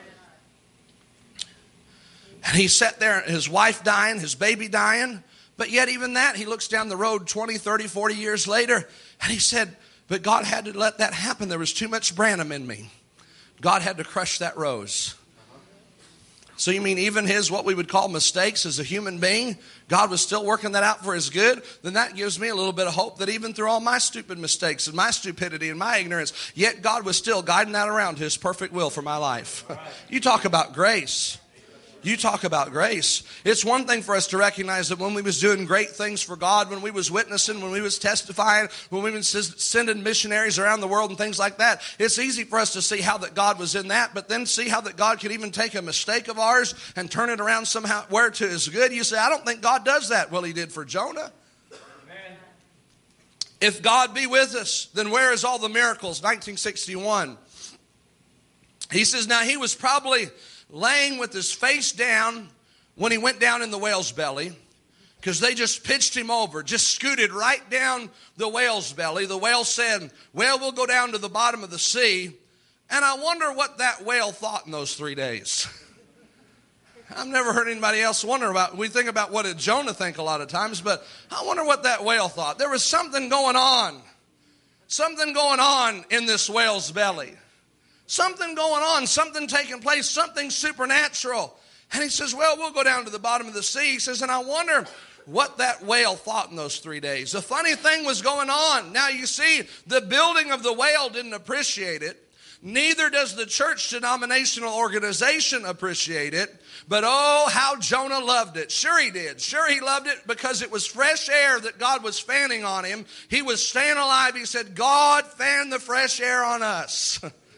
Speaker 2: And he sat there, his wife dying, his baby dying. But yet even that, he looks down the road twenty, thirty, forty years later, and he said, but God had to let that happen. There was too much Branham in me. God had to crush that rose. So you mean even his, what we would call mistakes as a human being, God was still working that out for his good? Then that gives me a little bit of hope that even through all my stupid mistakes and my stupidity and my ignorance, yet God was still guiding that around to his perfect will for my life. You talk about grace. You talk about grace. It's one thing for us to recognize that when we was doing great things for God, when we was witnessing, when we was testifying, when we was sending missionaries around the world and things like that, it's easy for us to see how that God was in that, but then see how that God could even take a mistake of ours and turn it around somehow where to his good. You say, I don't think God does that. Well, he did for Jonah. Amen. If God be with us, then where is all the miracles? nineteen sixty-one. He says, now he was probably laying with his face down when he went down in the whale's belly, because they just pitched him over, just scooted right down the whale's belly. The whale said, well, we'll go down to the bottom of the sea. And I wonder what that whale thought in those three days. I've never heard anybody else wonder about, we think about what did Jonah think a lot of times, but I wonder what that whale thought. There was something going on, something going on in this whale's belly. Something going on, something taking place, something supernatural. And he says, well, we'll go down to the bottom of the sea. He says, and I wonder what that whale thought in those three days. The funny thing was going on. Now you see, the building of the whale didn't appreciate it. Neither does the church denominational organization appreciate it. But oh, how Jonah loved it. Sure he did. Sure he loved it because it was fresh air that God was fanning on him. He was staying alive. He said, God, fan the fresh air on us.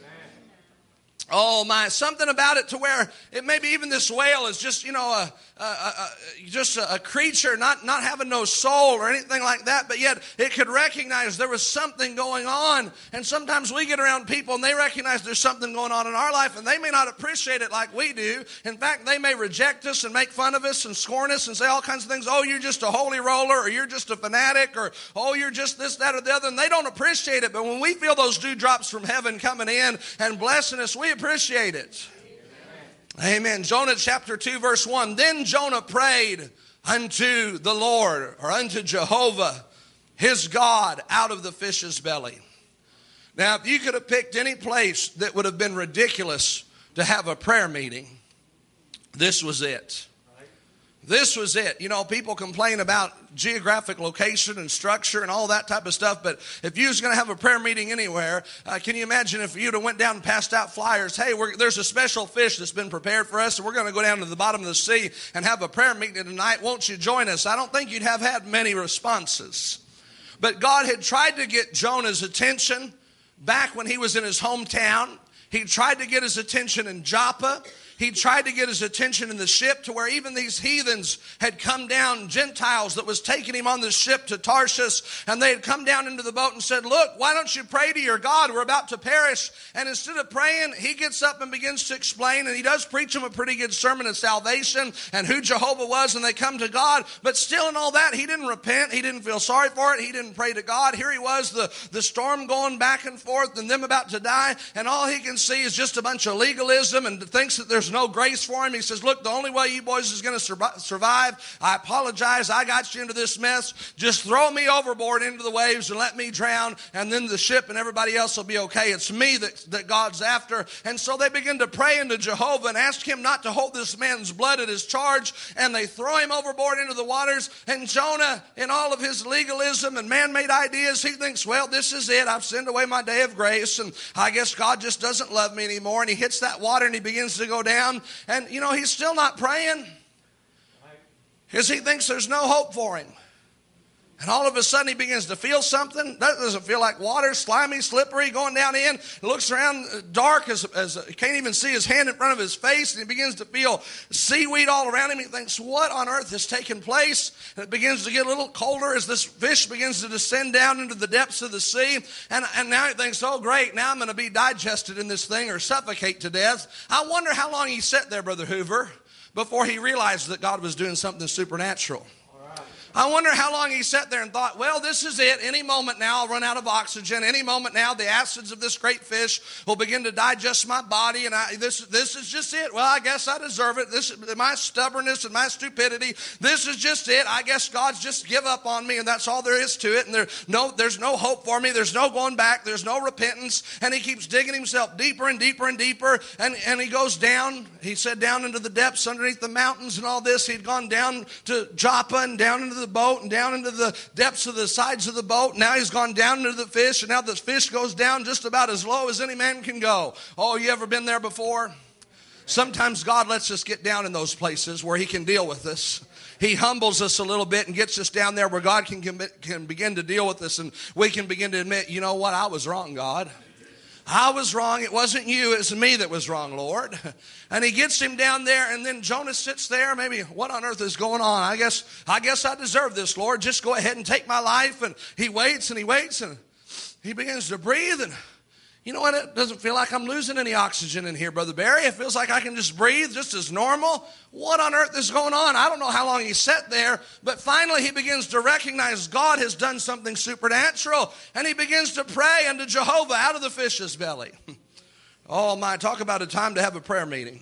Speaker 2: Oh my, something about it to where it maybe even this whale is just, you know, a, a, a, just a, a creature, not, not having no soul or anything like that, but yet it could recognize there was something going on. And sometimes we get around people and they recognize there's something going on in our life and they may not appreciate it like we do. In fact, they may reject us and make fun of us and scorn us and say all kinds of things. Oh, you're just a holy roller, or you're just a fanatic, or oh, you're just this, that, or the other. And they don't appreciate it. But when we feel those dewdrops from heaven coming in and blessing us, we appreciate it. Amen. Amen. Jonah chapter two verse one. Then Jonah prayed unto the Lord, or unto Jehovah, his God, out of the fish's belly. Now, if you could have picked any place that would have been ridiculous to have a prayer meeting, this was it. This was it. You know, people complain about geographic location and structure and all that type of stuff, but if you was going to have a prayer meeting anywhere, uh, can you imagine if you'd have went down and passed out flyers, hey, we're, there's a special fish that's been prepared for us, and we're going to go down to the bottom of the sea and have a prayer meeting tonight. Won't you join us? I don't think you'd have had many responses. But God had tried to get Jonah's attention back when he was in his hometown. He tried to get his attention in Joppa. He tried to get his attention in the ship to where even these heathens had come down, Gentiles that was taking him on the ship to Tarshish, and they had come down into the boat and said, look, why don't you pray to your God? We're about to perish. And instead of praying, he gets up and begins to explain, and he does preach them a pretty good sermon of salvation and who Jehovah was, and they come to God. But still in all that, he didn't repent. He didn't feel sorry for it. He didn't pray to God. Here he was, the, the storm going back and forth and them about to die, and all he can see is just a bunch of legalism and thinks that there's there's no grace for him. He says, look, the only way you boys is going to sur- survive, I apologize. I got you into this mess. Just throw me overboard into the waves and let me drown, and then the ship and everybody else will be okay. It's me that, that God's after. And so they begin to pray into Jehovah and ask him not to hold this man's blood at his charge, and they throw him overboard into the waters. And Jonah, in all of his legalism and man-made ideas, he thinks, well, this is it. I've sinned away my day of grace, and I guess God just doesn't love me anymore. And he hits that water and he begins to go down. And, you know, he's still not praying because he thinks there's no hope for him. And all of a sudden he begins to feel something. That doesn't feel like water, slimy, slippery, going down in. He looks around dark, as, as he can't even see his hand in front of his face. And he begins to feel seaweed all around him. He thinks, what on earth has taken place? And it begins to get a little colder as this fish begins to descend down into the depths of the sea. And, and now he thinks, oh, great, now I'm going to be digested in this thing or suffocate to death. I wonder how long he sat there, Brother Hoover, before he realized that God was doing something supernatural. I wonder how long he sat there and thought, well, this is it. Any moment now I'll run out of oxygen. Any moment now the acids of this great fish will begin to digest my body. And I, this, this is just it. Well, I guess I deserve it. This, my stubbornness and my stupidity, this is just it. I guess God's just give up on me, and that's all there is to it. And there, no, there's no hope for me. There's no going back. There's no repentance. And he keeps digging himself deeper and deeper and deeper. And, and he goes down. He said down into the depths underneath the mountains and all this. He'd gone down to Joppa and down into the boat and down into the depths of the sides of the boat. Now he's gone down into the fish, and now the fish goes down just about as low as any man can go. Oh, you ever been there before? Sometimes God lets us get down in those places where he can deal with us. He humbles us a little bit and gets us down there where God can, can begin to deal with us, and we can begin to admit, you know what, I was wrong, God. I was wrong. It wasn't you. It was me that was wrong, Lord. And he gets him down there, and then Jonah sits there. Maybe, what on earth is going on? I guess I guess I deserve this, Lord. Just go ahead and take my life. And he waits and he waits, and he begins to breathe. And you know what? It doesn't feel like I'm losing any oxygen in here, Brother Barry. It feels like I can just breathe just as normal. What on earth is going on? I don't know how long he sat there, but finally he begins to recognize God has done something supernatural, and he begins to pray unto Jehovah out of the fish's belly. Oh my, talk about a time to have a prayer meeting.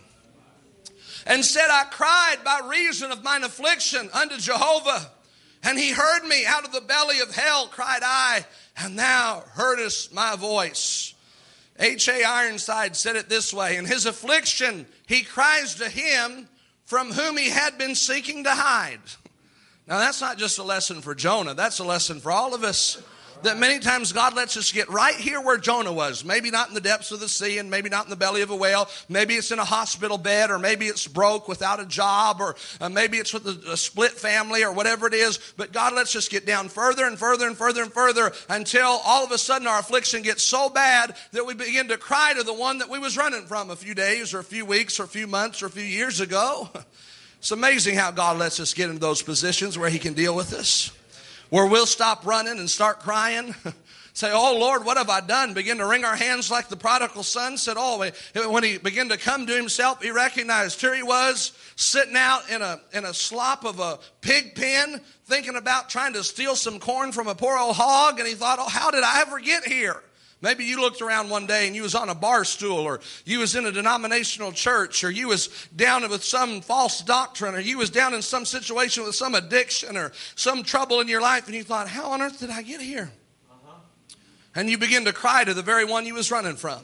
Speaker 2: And said, I cried by reason of mine affliction unto Jehovah, and he heard me. Out of the belly of hell cried I, and thou heardest my voice. H A Ironside said it this way: in his affliction, he cries to him from whom he had been seeking to hide. Now, that's not just a lesson for Jonah. That's a lesson for all of us. That many times God lets us get right here where Jonah was. Maybe not in the depths of the sea, and maybe not in the belly of a whale. Maybe it's in a hospital bed, or maybe it's broke without a job, or uh, maybe it's with a, a split family, or whatever it is. But God lets us get down further and further and further and further until all of a sudden our affliction gets so bad that we begin to cry to the one that we was running from a few days or a few weeks or a few months or a few years ago. It's amazing how God lets us get into those positions where he can deal with us, where we'll stop running and start crying. Say, oh, Lord, what have I done? Begin to wring our hands like the prodigal son said. Oh, when he began to come to himself, he recognized here he was sitting out in a, in a slop of a pig pen, thinking about trying to steal some corn from a poor old hog. And he thought, oh, how did I ever get here? Maybe you looked around one day and you was on a bar stool, or you was in a denominational church, or you was down with some false doctrine, or you was down in some situation with some addiction or some trouble in your life, and you thought, how on earth did I get here? Uh-huh. And you begin to cry to the very one you was running from.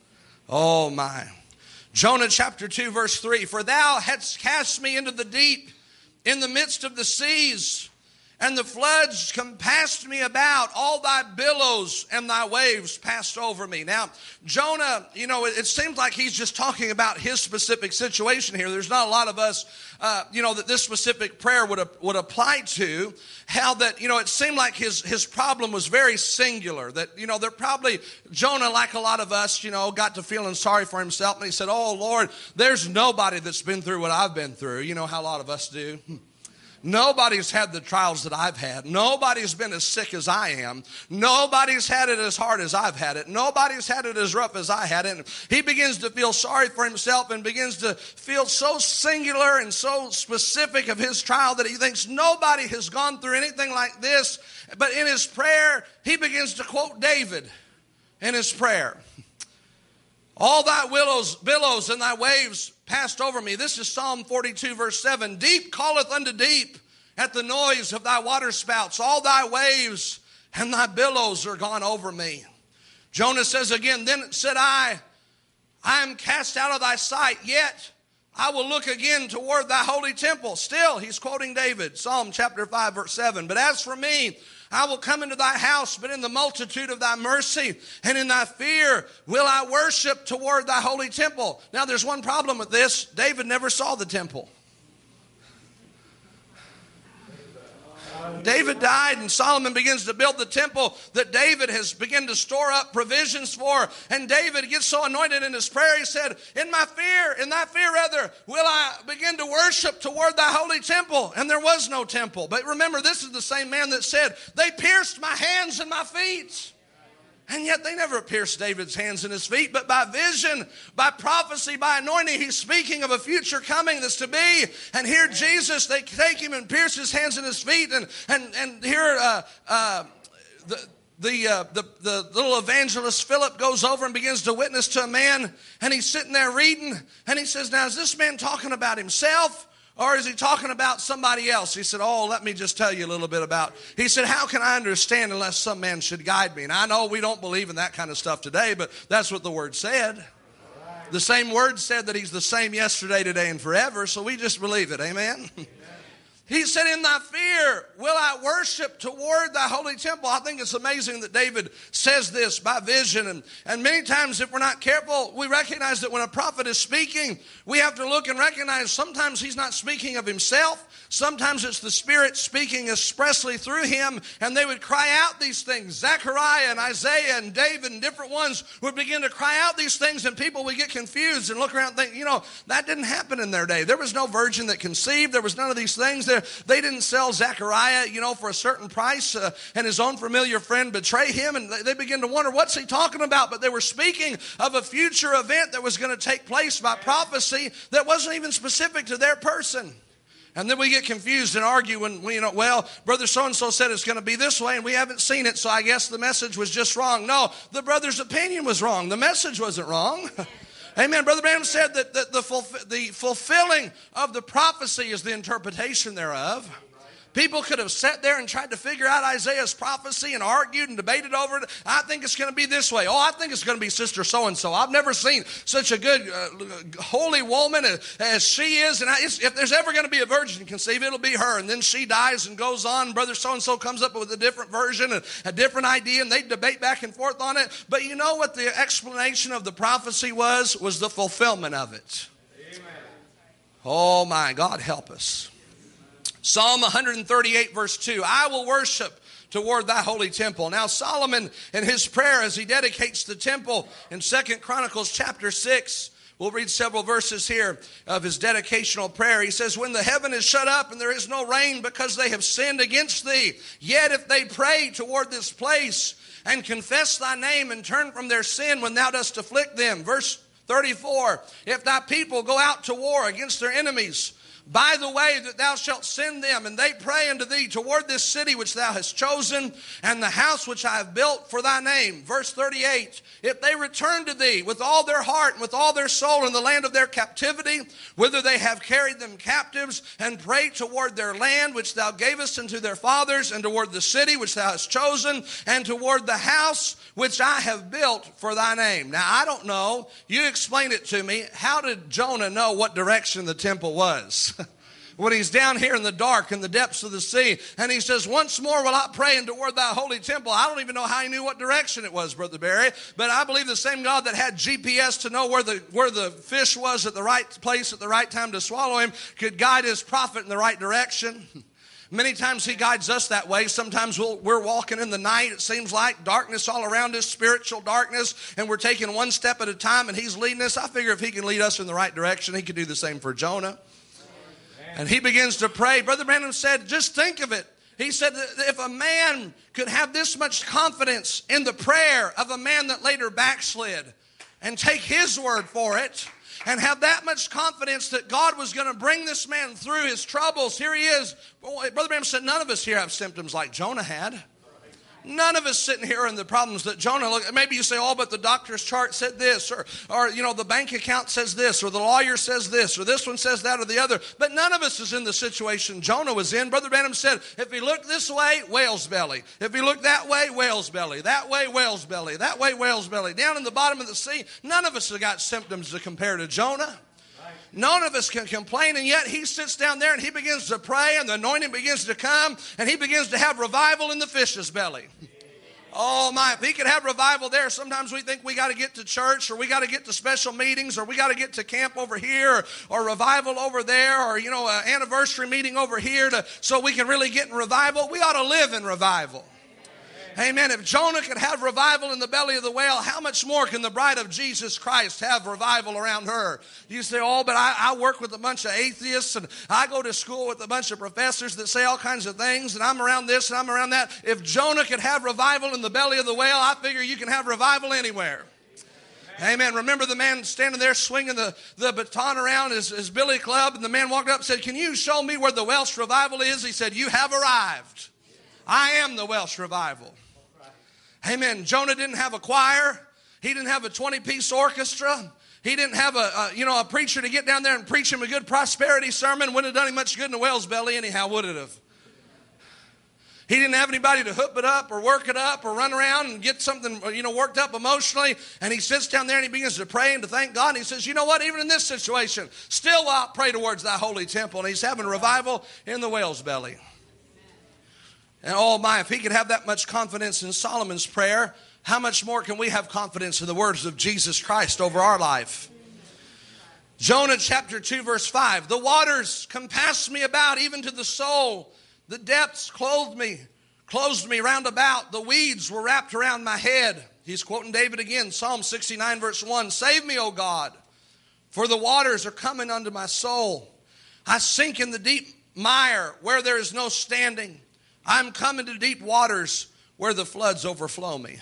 Speaker 2: Oh my. Jonah chapter two verse three, for thou hadst cast me into the deep, in the midst of the seas, and the floods compassed me about. All thy billows and thy waves passed over me. Now, Jonah, you know, it, it seems like he's just talking about his specific situation here. There's not a lot of us, uh, you know, that this specific prayer would would apply to. How that, you know, it seemed like his, his problem was very singular. That, you know, they're probably, Jonah, like a lot of us, you know, got to feeling sorry for himself. And he said, oh, Lord, there's nobody that's been through what I've been through. You know how a lot of us do. Nobody's had the trials that I've had. Nobody's been as sick as I am. Nobody's had it as hard as I've had it. Nobody's had it as rough as I had it. And he begins to feel sorry for himself and begins to feel so singular and so specific of his trial that he thinks nobody has gone through anything like this. But in his prayer, he begins to quote David in his prayer. All thy willows, billows and thy waves passed over me. This is Psalm forty-two, verse seven. Deep calleth unto deep at the noise of thy waterspouts. All thy waves and thy billows are gone over me. Jonah says again, then said I, I am cast out of thy sight, yet I will look again toward thy holy temple. Still, he's quoting David, Psalm chapter five, verse seven. But as for me, I will come into thy house, but in the multitude of thy mercy and in thy fear will I worship toward thy holy temple. Now, there's one problem with this. David never saw the temple. David died and Solomon begins to build the temple that David has begun to store up provisions for. And David gets so anointed in his prayer, he said, in my fear, in thy fear rather, will I begin to worship toward thy holy temple. And there was no temple. But remember, this is the same man that said, they pierced my hands and my feet. And yet they never pierced David's hands and his feet, but by vision, by prophecy, by anointing, he's speaking of a future coming that's to be. And here Jesus, they take him and pierce his hands and his feet. And and and here uh, uh, the the, uh, the the little evangelist Philip goes over and begins to witness to a man. And he's sitting there reading. And he says, now is this man talking about himself? Or is he talking about somebody else? He said, oh, let me just tell you a little bit about. He said, how can I understand unless some man should guide me? And I know we don't believe in that kind of stuff today, but that's what the word said. The same word said that he's the same yesterday, today, and forever, so we just believe it. Amen? He said, in thy fear will I worship toward thy holy temple. I think it's amazing that David says this by vision. And, and many times if we're not careful, we recognize that when a prophet is speaking, we have to look and recognize sometimes he's not speaking of himself. Sometimes it's the Spirit speaking expressly through him. And they would cry out these things. Zechariah and Isaiah and David and different ones would begin to cry out these things. And people would get confused and look around and think, you know, that didn't happen in their day. There was no virgin that conceived. There was none of these things there. They didn't sell Zechariah, you know, for a certain price uh, and his own familiar friend betray him. And they, they begin to wonder, what's he talking about? But they were speaking of a future event that was going to take place by prophecy that wasn't even specific to their person. And then we get confused and argue when we, you know, well, brother so-and-so said it's going to be this way and we haven't seen it, so I guess the message was just wrong. No, the brother's opinion was wrong. The message wasn't wrong. Amen. Brother Branham said that the, the, fulf- the fulfilling of the prophecy is the interpretation thereof. People could have sat there and tried to figure out Isaiah's prophecy and argued and debated over it. I think it's going to be this way. Oh, I think it's going to be Sister so-and-so. I've never seen such a good, uh, holy woman as, as she is. And I, it's, if there's ever going to be a virgin conceived, it'll be her. And then she dies and goes on. Brother so-and-so comes up with a different version, and a different idea, and they debate back and forth on it. But you know what the explanation of the prophecy was? Was the fulfillment of it. Amen. Oh, my God, help us. Psalm one thirty-eight, verse two, I will worship toward thy holy temple. Now Solomon, in his prayer as he dedicates the temple in Second Chronicles chapter six, we'll read several verses here of his dedicational prayer. He says, when the heaven is shut up and there is no rain because they have sinned against thee, yet if they pray toward this place and confess thy name and turn from their sin when thou dost afflict them. Verse thirty-four, if thy people go out to war against their enemies, by the way that thou shalt send them, and they pray unto thee toward this city which thou hast chosen, and the house which I have built for thy name. Verse thirty-eight, if they return to thee with all their heart and with all their soul in the land of their captivity, whither they have carried them captives, and pray toward their land which thou gavest unto their fathers, and toward the city which thou hast chosen, and toward the house which I have built for thy name. Now, I don't know. You explain it to me. How did Jonah know what direction the temple was? When he's down here in the dark, in the depths of the sea, and he says, once more will I pray and toward thy holy temple. I don't even know how he knew what direction it was, Brother Barry, but I believe the same God that had G P S to know where the where the fish was at the right place at the right time to swallow him could guide his prophet in the right direction. Many times he guides us that way. Sometimes we'll, we're walking in the night, it seems like, darkness all around us, spiritual darkness, and we're taking one step at a time, and he's leading us. I figure if he can lead us in the right direction, he could do the same for Jonah. And he begins to pray. Brother Branham said, just think of it. He said that if a man could have this much confidence in the prayer of a man that later backslid and take his word for it and have that much confidence that God was going to bring this man through his troubles. Here he is. Brother Branham said, none of us here have symptoms like Jonah had. None of us sitting here in the problems that Jonah looked. Maybe you say, oh, but the doctor's chart said this, or, or, you know, the bank account says this, or the lawyer says this, or this one says that or the other. But none of us is in the situation Jonah was in. Brother Branham said, if he looked this way, whale's belly. If he looked that way, whale's belly. That way, whale's belly. That way, whale's belly. Down in the bottom of the sea, none of us have got symptoms to compare to Jonah. None of us can complain, and yet he sits down there and he begins to pray, and the anointing begins to come, and he begins to have revival in the fish's belly. Oh my, if he could have revival there, sometimes we think we got to get to church, or we got to get to special meetings, or we got to get to camp over here, or, or revival over there, or, you know, an anniversary meeting over here to, so we can really get in revival. We ought to live in revival. Amen. If Jonah could have revival in the belly of the whale, how much more can the bride of Jesus Christ have revival around her? You say, oh, but I, I work with a bunch of atheists, and I go to school with a bunch of professors that say all kinds of things, and I'm around this and I'm around that. If Jonah could have revival in the belly of the whale, I figure you can have revival anywhere. Amen. Remember the man standing there swinging the, the baton around his, his billy club, and the man walked up and said, can you show me where the Welsh revival is? He said, you have arrived. I am the Welsh revival. Amen. Jonah didn't have a choir. He didn't have a twenty-piece orchestra. He didn't have a, a, you know, a preacher to get down there and preach him a good prosperity sermon. Wouldn't have done him much good in the whale's belly anyhow, would it have? He didn't have anybody to hoop it up or work it up or run around and get something, you know, worked up emotionally. And he sits down there and he begins to pray and to thank God. And he says, you know what, even in this situation, still I'll pray towards thy holy temple. And he's having revival in the whale's belly. And oh my, if he could have that much confidence in Solomon's prayer, how much more can we have confidence in the words of Jesus Christ over our life? Jonah chapter two verse five, the waters compassed me about even to the soul. The depths clothed me, closed me round about. The weeds were wrapped around my head. He's quoting David again, Psalm sixty-nine verse one. Save me, O God, for the waters are coming unto my soul. I sink in the deep mire where there is no standing. I'm coming to deep waters where the floods overflow me.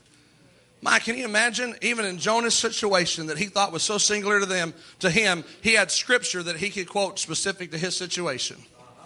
Speaker 2: Mike, can you imagine, even in Jonah's situation that he thought was so singular to them, to him, he had scripture that he could quote specific to his situation.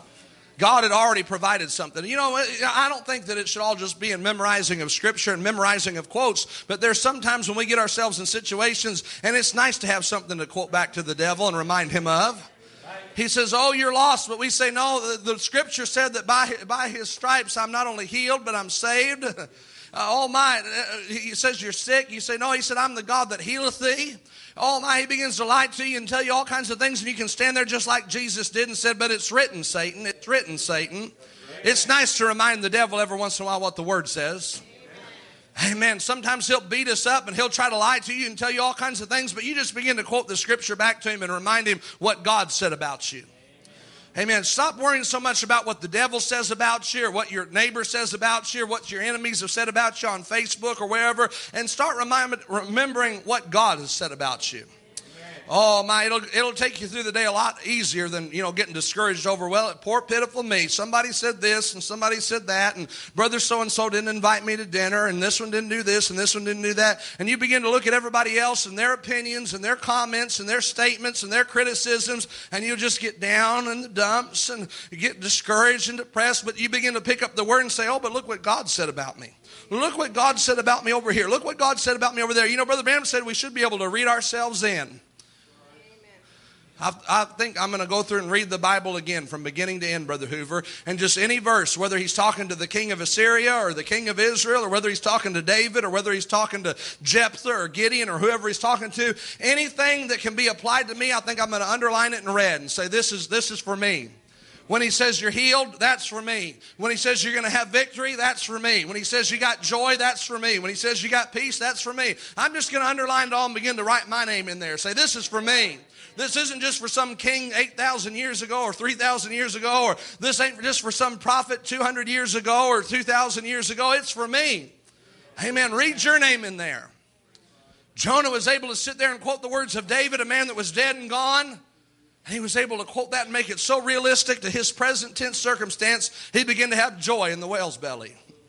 Speaker 2: God had already provided something. You know, I don't think that it should all just be in memorizing of scripture and memorizing of quotes, but there's sometimes when we get ourselves in situations, and it's nice to have something to quote back to the devil and remind him of. He says, oh, you're lost. But we say, no, the, the scripture said that by, by his stripes I'm not only healed, but I'm saved. Uh, oh, my. Uh, he says, you're sick. You say, no, he said, I'm the God that healeth thee. Oh, my. He begins to lie to you and tell you all kinds of things. And you can stand there just like Jesus did and said, but it's written, Satan. It's written, Satan. It's nice to remind the devil every once in a while what the word says. Amen. Sometimes he'll beat us up and he'll try to lie to you and tell you all kinds of things, but you just begin to quote the scripture back to him and remind him what God said about you. Amen. Stop worrying so much about what the devil says about you or what your neighbor says about you or what your enemies have said about you on Facebook or wherever, and start remind, remembering what God has said about you. Oh my, it'll it'll take you through the day a lot easier than, you know, getting discouraged over, well, poor pitiful me. Somebody said this and somebody said that, and brother so-and-so didn't invite me to dinner, and this one didn't do this and this one didn't do that. And you begin to look at everybody else and their opinions and their comments and their statements and their criticisms, and you just get down in the dumps and you get discouraged and depressed. But you begin to pick up the word and say, oh, but look what God said about me. Look what God said about me over here. Look what God said about me over there. You know, Brother Branham said we should be able to read ourselves in. I, I think I'm going to go through and read the Bible again from beginning to end, Brother Hoover. And just any verse, whether he's talking to the king of Assyria or the king of Israel, or whether he's talking to David, or whether he's talking to Jephthah or Gideon or whoever he's talking to, anything that can be applied to me, I think I'm going to underline it in red and say, this is, this is for me. When he says you're healed, that's for me. When he says you're going to have victory, that's for me. When he says you got joy, that's for me. When he says you got peace, that's for me. I'm just going to underline it all and begin to write my name in there. Say, this is for me. This isn't just for some king eight thousand years ago or three thousand years ago, or this ain't just for some prophet two hundred years ago or two thousand years ago. It's for me. Amen. Read your name in there. Jonah was able to sit there and quote the words of David, a man that was dead and gone. And he was able to quote that and make it so realistic to his present tense circumstance, he began to have joy in the whale's belly.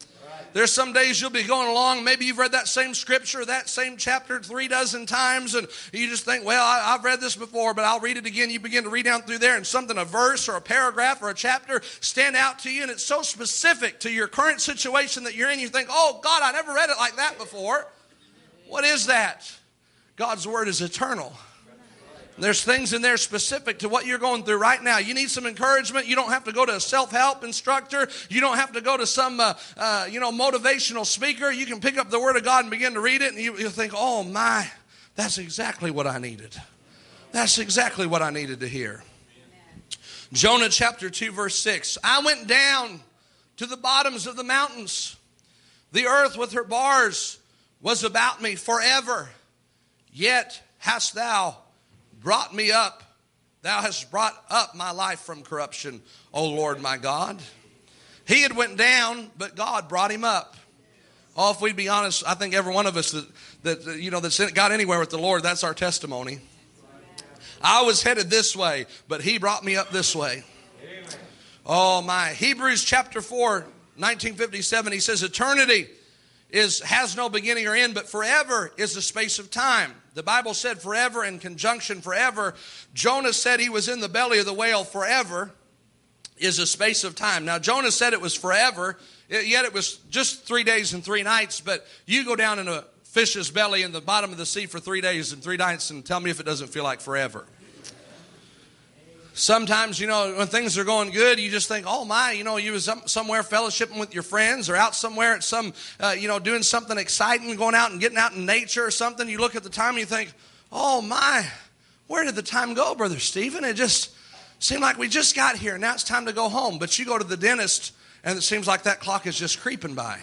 Speaker 2: There's some days you'll be going along, maybe you've read that same scripture, that same chapter three dozen times, and you just think, well, I, I've read this before, but I'll read it again. You begin to read down through there, and something, a verse or a paragraph or a chapter stand out to you, and it's so specific to your current situation that you're in, you think, oh, God, I never read it like that before. What is that? God's Word is eternal. There's things in there specific to what you're going through right now. You need some encouragement. You don't have to go to a self-help instructor. You don't have to go to some, uh, uh, you know, motivational speaker. You can pick up the Word of God and begin to read it, and you, you'll think, oh, my, that's exactly what I needed. That's exactly what I needed to hear. Jonah chapter two, verse six. I went down to the bottoms of the mountains. The earth with her bars was about me forever. Yet hast thou brought me up. Thou hast brought up my life from corruption, O Lord my God. He had went down, but God brought him up. Oh, if we'd be honest, I think every one of us that, that you know, that's got anywhere with the Lord, that's our testimony. I was headed this way, but he brought me up this way. Oh my. Hebrews chapter four, nineteen fifty-seven, he says, eternity is has no beginning or end, but forever is the space of time. The Bible said forever in conjunction forever. Jonah said he was in the belly of the whale. Forever is a space of time. Now, Jonah said it was forever, yet it was just three days and three nights. But you go down in a fish's belly in the bottom of the sea for three days and three nights and tell me if it doesn't feel like forever. Sometimes, you know, when things are going good, you just think, oh my, you know, you was somewhere fellowshipping with your friends or out somewhere at some, uh, you know, doing something exciting, going out and getting out in nature or something. You look at the time and you think, oh my, where did the time go, Brother Stephen? It just seemed like we just got here. Now it's time to go home. But you go to the dentist and it seems like that clock is just creeping by.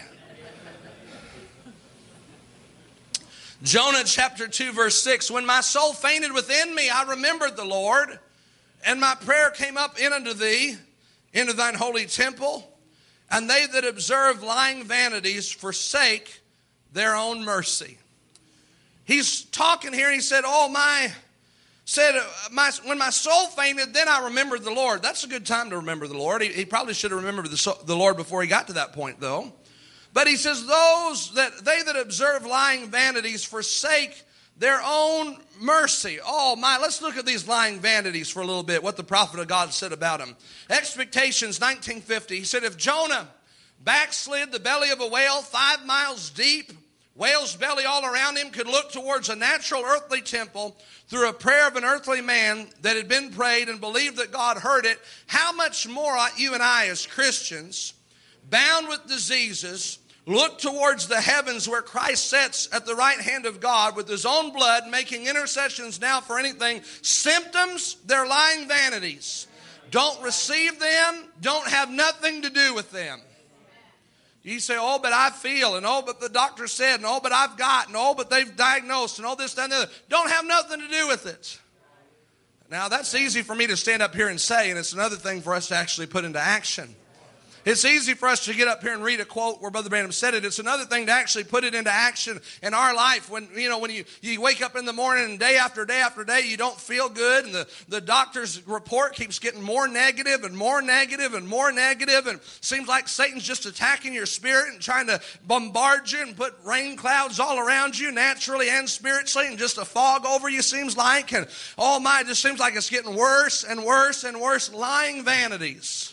Speaker 2: Jonah chapter two, verse six, when my soul fainted within me, I remembered the Lord. And my prayer came up in unto thee, into thine holy temple. And they that observe lying vanities forsake their own mercy. He's talking here and he said, oh my, said, my, when my soul fainted, then I remembered the Lord. That's a good time to remember the Lord. He, he probably should have remembered the, the Lord before he got to that point though. But he says, those that, they that observe lying vanities forsake their own mercy. Oh my, let's look at these lying vanities for a little bit, what the prophet of God said about them. Expectations, nineteen fifty. He said, if Jonah backslid the belly of a whale five miles deep, whale's belly all around him could look towards a natural earthly temple through a prayer of an earthly man that had been prayed and believed that God heard it, how much more ought you and I as Christians, bound with diseases, look towards the heavens where Christ sits at the right hand of God with his own blood, making intercessions now for anything. Symptoms, they're lying vanities. Don't receive them. Don't have nothing to do with them. You say, oh, but I feel, and oh, but the doctor said, and oh, but I've got, and oh, but they've diagnosed, and all this, that, and the other. Don't have nothing to do with it. Now, that's easy for me to stand up here and say, and it's another thing for us to actually put into action. It's easy for us to get up here and read a quote where Brother Branham said it. It's another thing to actually put it into action in our life. When, you know, when you, you wake up in the morning and day after day after day, you don't feel good. And the, the doctor's report keeps getting more negative and more negative and more negative. And it seems like Satan's just attacking your spirit and trying to bombard you and put rain clouds all around you naturally and spiritually. And just a fog over you seems like. And oh my, it just seems like it's getting worse and worse and worse. Lying vanities.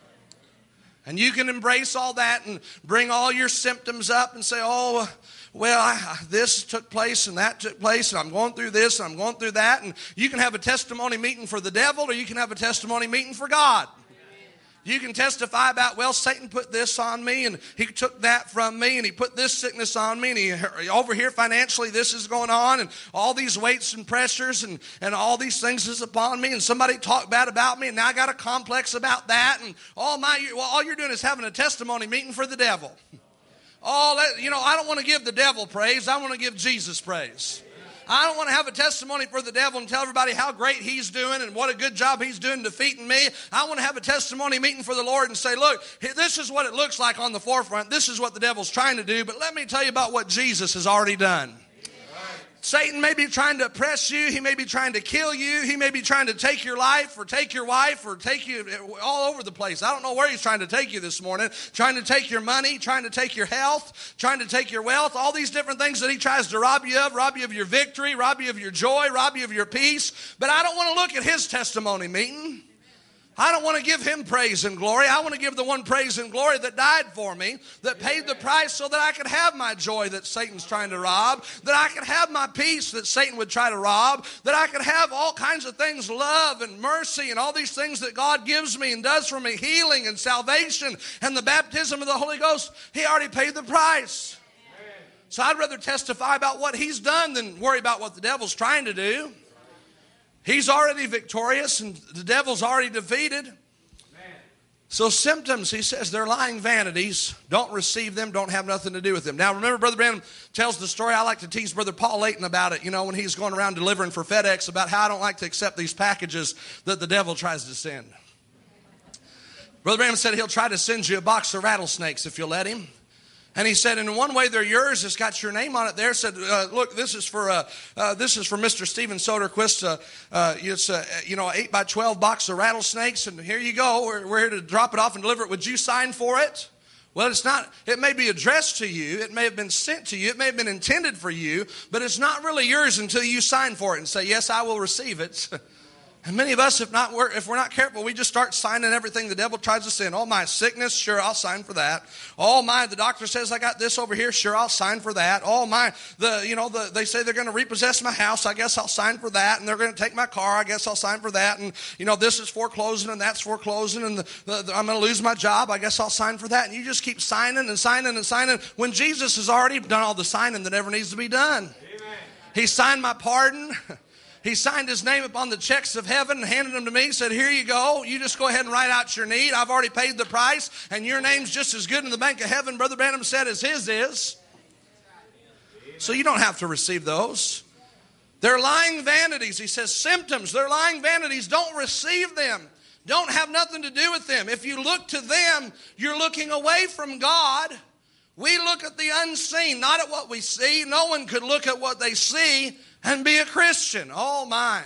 Speaker 2: And you can embrace all that and bring all your symptoms up and say, oh, well, I, this took place and that took place and I'm going through this and I'm going through that. And you can have a testimony meeting for the devil or you can have a testimony meeting for God. You can testify about, well, Satan put this on me and he took that from me and he put this sickness on me and he, over here financially this is going on and all these weights and pressures and, and all these things is upon me and somebody talked bad about me and now I got a complex about that and all my, well, all you're doing is having a testimony meeting for the devil. All that, you know, I don't want to give the devil praise. I want to give Jesus praise. I don't want to have a testimony for the devil and tell everybody how great he's doing and what a good job he's doing defeating me. I want to have a testimony meeting for the Lord and say, look, this is what it looks like on the forefront. This is what the devil's trying to do. But let me tell you about what Jesus has already done. Satan may be trying to oppress you. He may be trying to kill you. He may be trying to take your life or take your wife or take you all over the place. I don't know where he's trying to take you this morning. Trying to take your money, trying to take your health, trying to take your wealth, all these different things that he tries to rob you of, rob you of your victory, rob you of your joy, rob you of your peace. But I don't want to look at his testimony meeting. I don't want to give him praise and glory. I want to give the one praise and glory that died for me, that paid the price so that I could have my joy that Satan's trying to rob, that I could have my peace that Satan would try to rob, that I could have all kinds of things, love and mercy and all these things that God gives me and does for me, healing and salvation and the baptism of the Holy Ghost. He already paid the price. So I'd rather testify about what he's done than worry about what the devil's trying to do. He's already victorious and the devil's already defeated. So symptoms, he says, they're lying vanities. Don't receive them. Don't have nothing to do with them. Now, remember, Brother Branham tells the story. I like to tease Brother Paul Layton about it, you know, when he's going around delivering for FedEx, about how I don't like to accept these packages that the devil tries to send. Brother Branham said he'll try to send you a box of rattlesnakes if you'll let him. And he said, in one way, they're yours. It's got your name on it there. Said, uh, look, this is for uh, uh, this is for Mister Stephen Soderquist. Uh, uh, it's a you know eight by twelve box of rattlesnakes, and here you go. We're, we're here to drop it off and deliver it. Would you sign for it? Well, it's not. It may be addressed to you. It may have been sent to you. It may have been intended for you, but it's not really yours until you sign for it and say, yes, I will receive it. And many of us, if not, we're, if we're not careful, we just start signing everything the devil tries to send. Oh, my sickness, sure, I'll sign for that. Oh, my, the doctor says I got this over here, sure, I'll sign for that. Oh, my, the you know, the, they say they're going to repossess my house, I guess I'll sign for that. And they're going to take my car, I guess I'll sign for that. And, you know, this is foreclosing and that's foreclosing and the, the, the, I'm going to lose my job, I guess I'll sign for that. And you just keep signing and signing and signing when Jesus has already done all the signing that ever needs to be done. Amen. He signed my pardon. He signed his name upon the checks of heaven and handed them to me. He said, here you go. You just go ahead and write out your need. I've already paid the price, and your name's just as good in the bank of heaven, Brother Branham said, as his is. So you don't have to receive those. They're lying vanities. He says symptoms. They're lying vanities. Don't receive them. Don't have nothing to do with them. If you look to them, you're looking away from God. We look at the unseen, not at what we see. No one could look at what they see and be a Christian. Oh, my.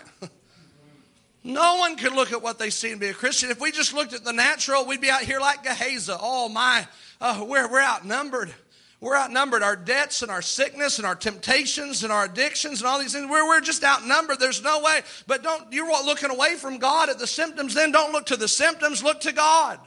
Speaker 2: No one could look at what they see and be a Christian. If we just looked at the natural, we'd be out here like Gehazi. Oh, my. Uh, we're, we're outnumbered. We're outnumbered. Our debts and our sickness and our temptations and our addictions and all these things, we're, we're just outnumbered. There's no way. But don't, you're looking away from God at the symptoms. Then don't look to the symptoms. Look to God.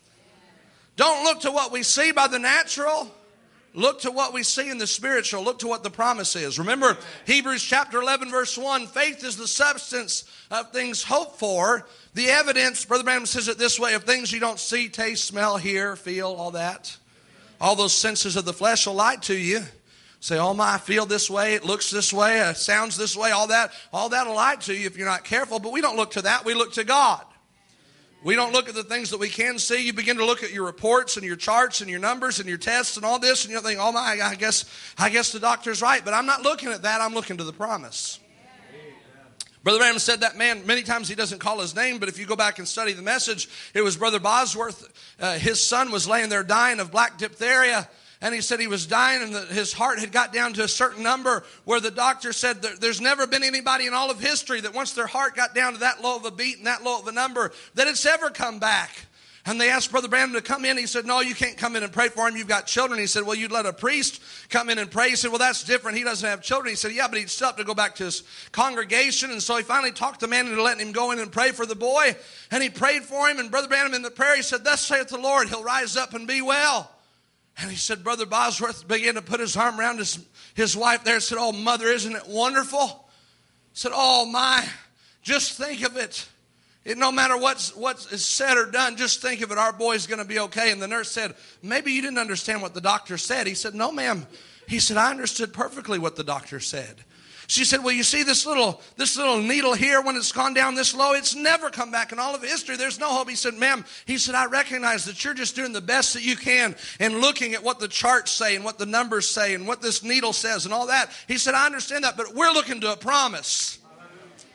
Speaker 2: Don't look to what we see by the natural. Look to what we see in the spiritual. Look to what the promise is. Remember, Hebrews chapter eleven, verse one, faith is the substance of things hoped for. The evidence, Brother Branham says it this way, of things you don't see, taste, smell, hear, feel, all that. All those senses of the flesh will lie to you. Say, oh my, I feel this way, it looks this way, it sounds this way, all that. All that will lie to you if you're not careful. But we don't look to that, we look to God. We don't look at the things that we can see. You begin to look at your reports and your charts and your numbers and your tests and all this, and you think, oh my, I guess, I guess the doctor's right. But I'm not looking at that. I'm looking to the promise. Amen. Brother Branham said that man, many times he doesn't call his name, but if you go back and study the message, it was Brother Bosworth. Uh, his son was laying there dying of black diphtheria. And he said he was dying and the, his heart had got down to a certain number where the doctor said there, there's never been anybody in all of history that once their heart got down to that low of a beat and that low of a number that it's ever come back. And they asked Brother Branham to come in. He said, no, you can't come in and pray for him. You've got children. He said, well, you'd let a priest come in and pray. He said, well, that's different. He doesn't have children. He said, yeah, but he'd still have to go back to his congregation. And so he finally talked the man into letting him go in and pray for the boy. And he prayed for him. And Brother Branham in the prayer, he said, thus saith the Lord, he'll rise up and be well. And he said, Brother Bosworth began to put his arm around his, his wife there and said, oh, mother, isn't it wonderful? Said, oh, my, just think of it. It no matter what's, what is said or done, just think of it. Our boy's going to be okay. And the nurse said, maybe you didn't understand what the doctor said. He said, no, ma'am. He said, I understood perfectly what the doctor said. She said, well, you see this little this little needle here, when it's gone down this low, it's never come back in all of history. There's no hope. He said, ma'am, he said, I recognize that you're just doing the best that you can and looking at what the charts say and what the numbers say and what this needle says and all that. He said, I understand that, but we're looking to a promise.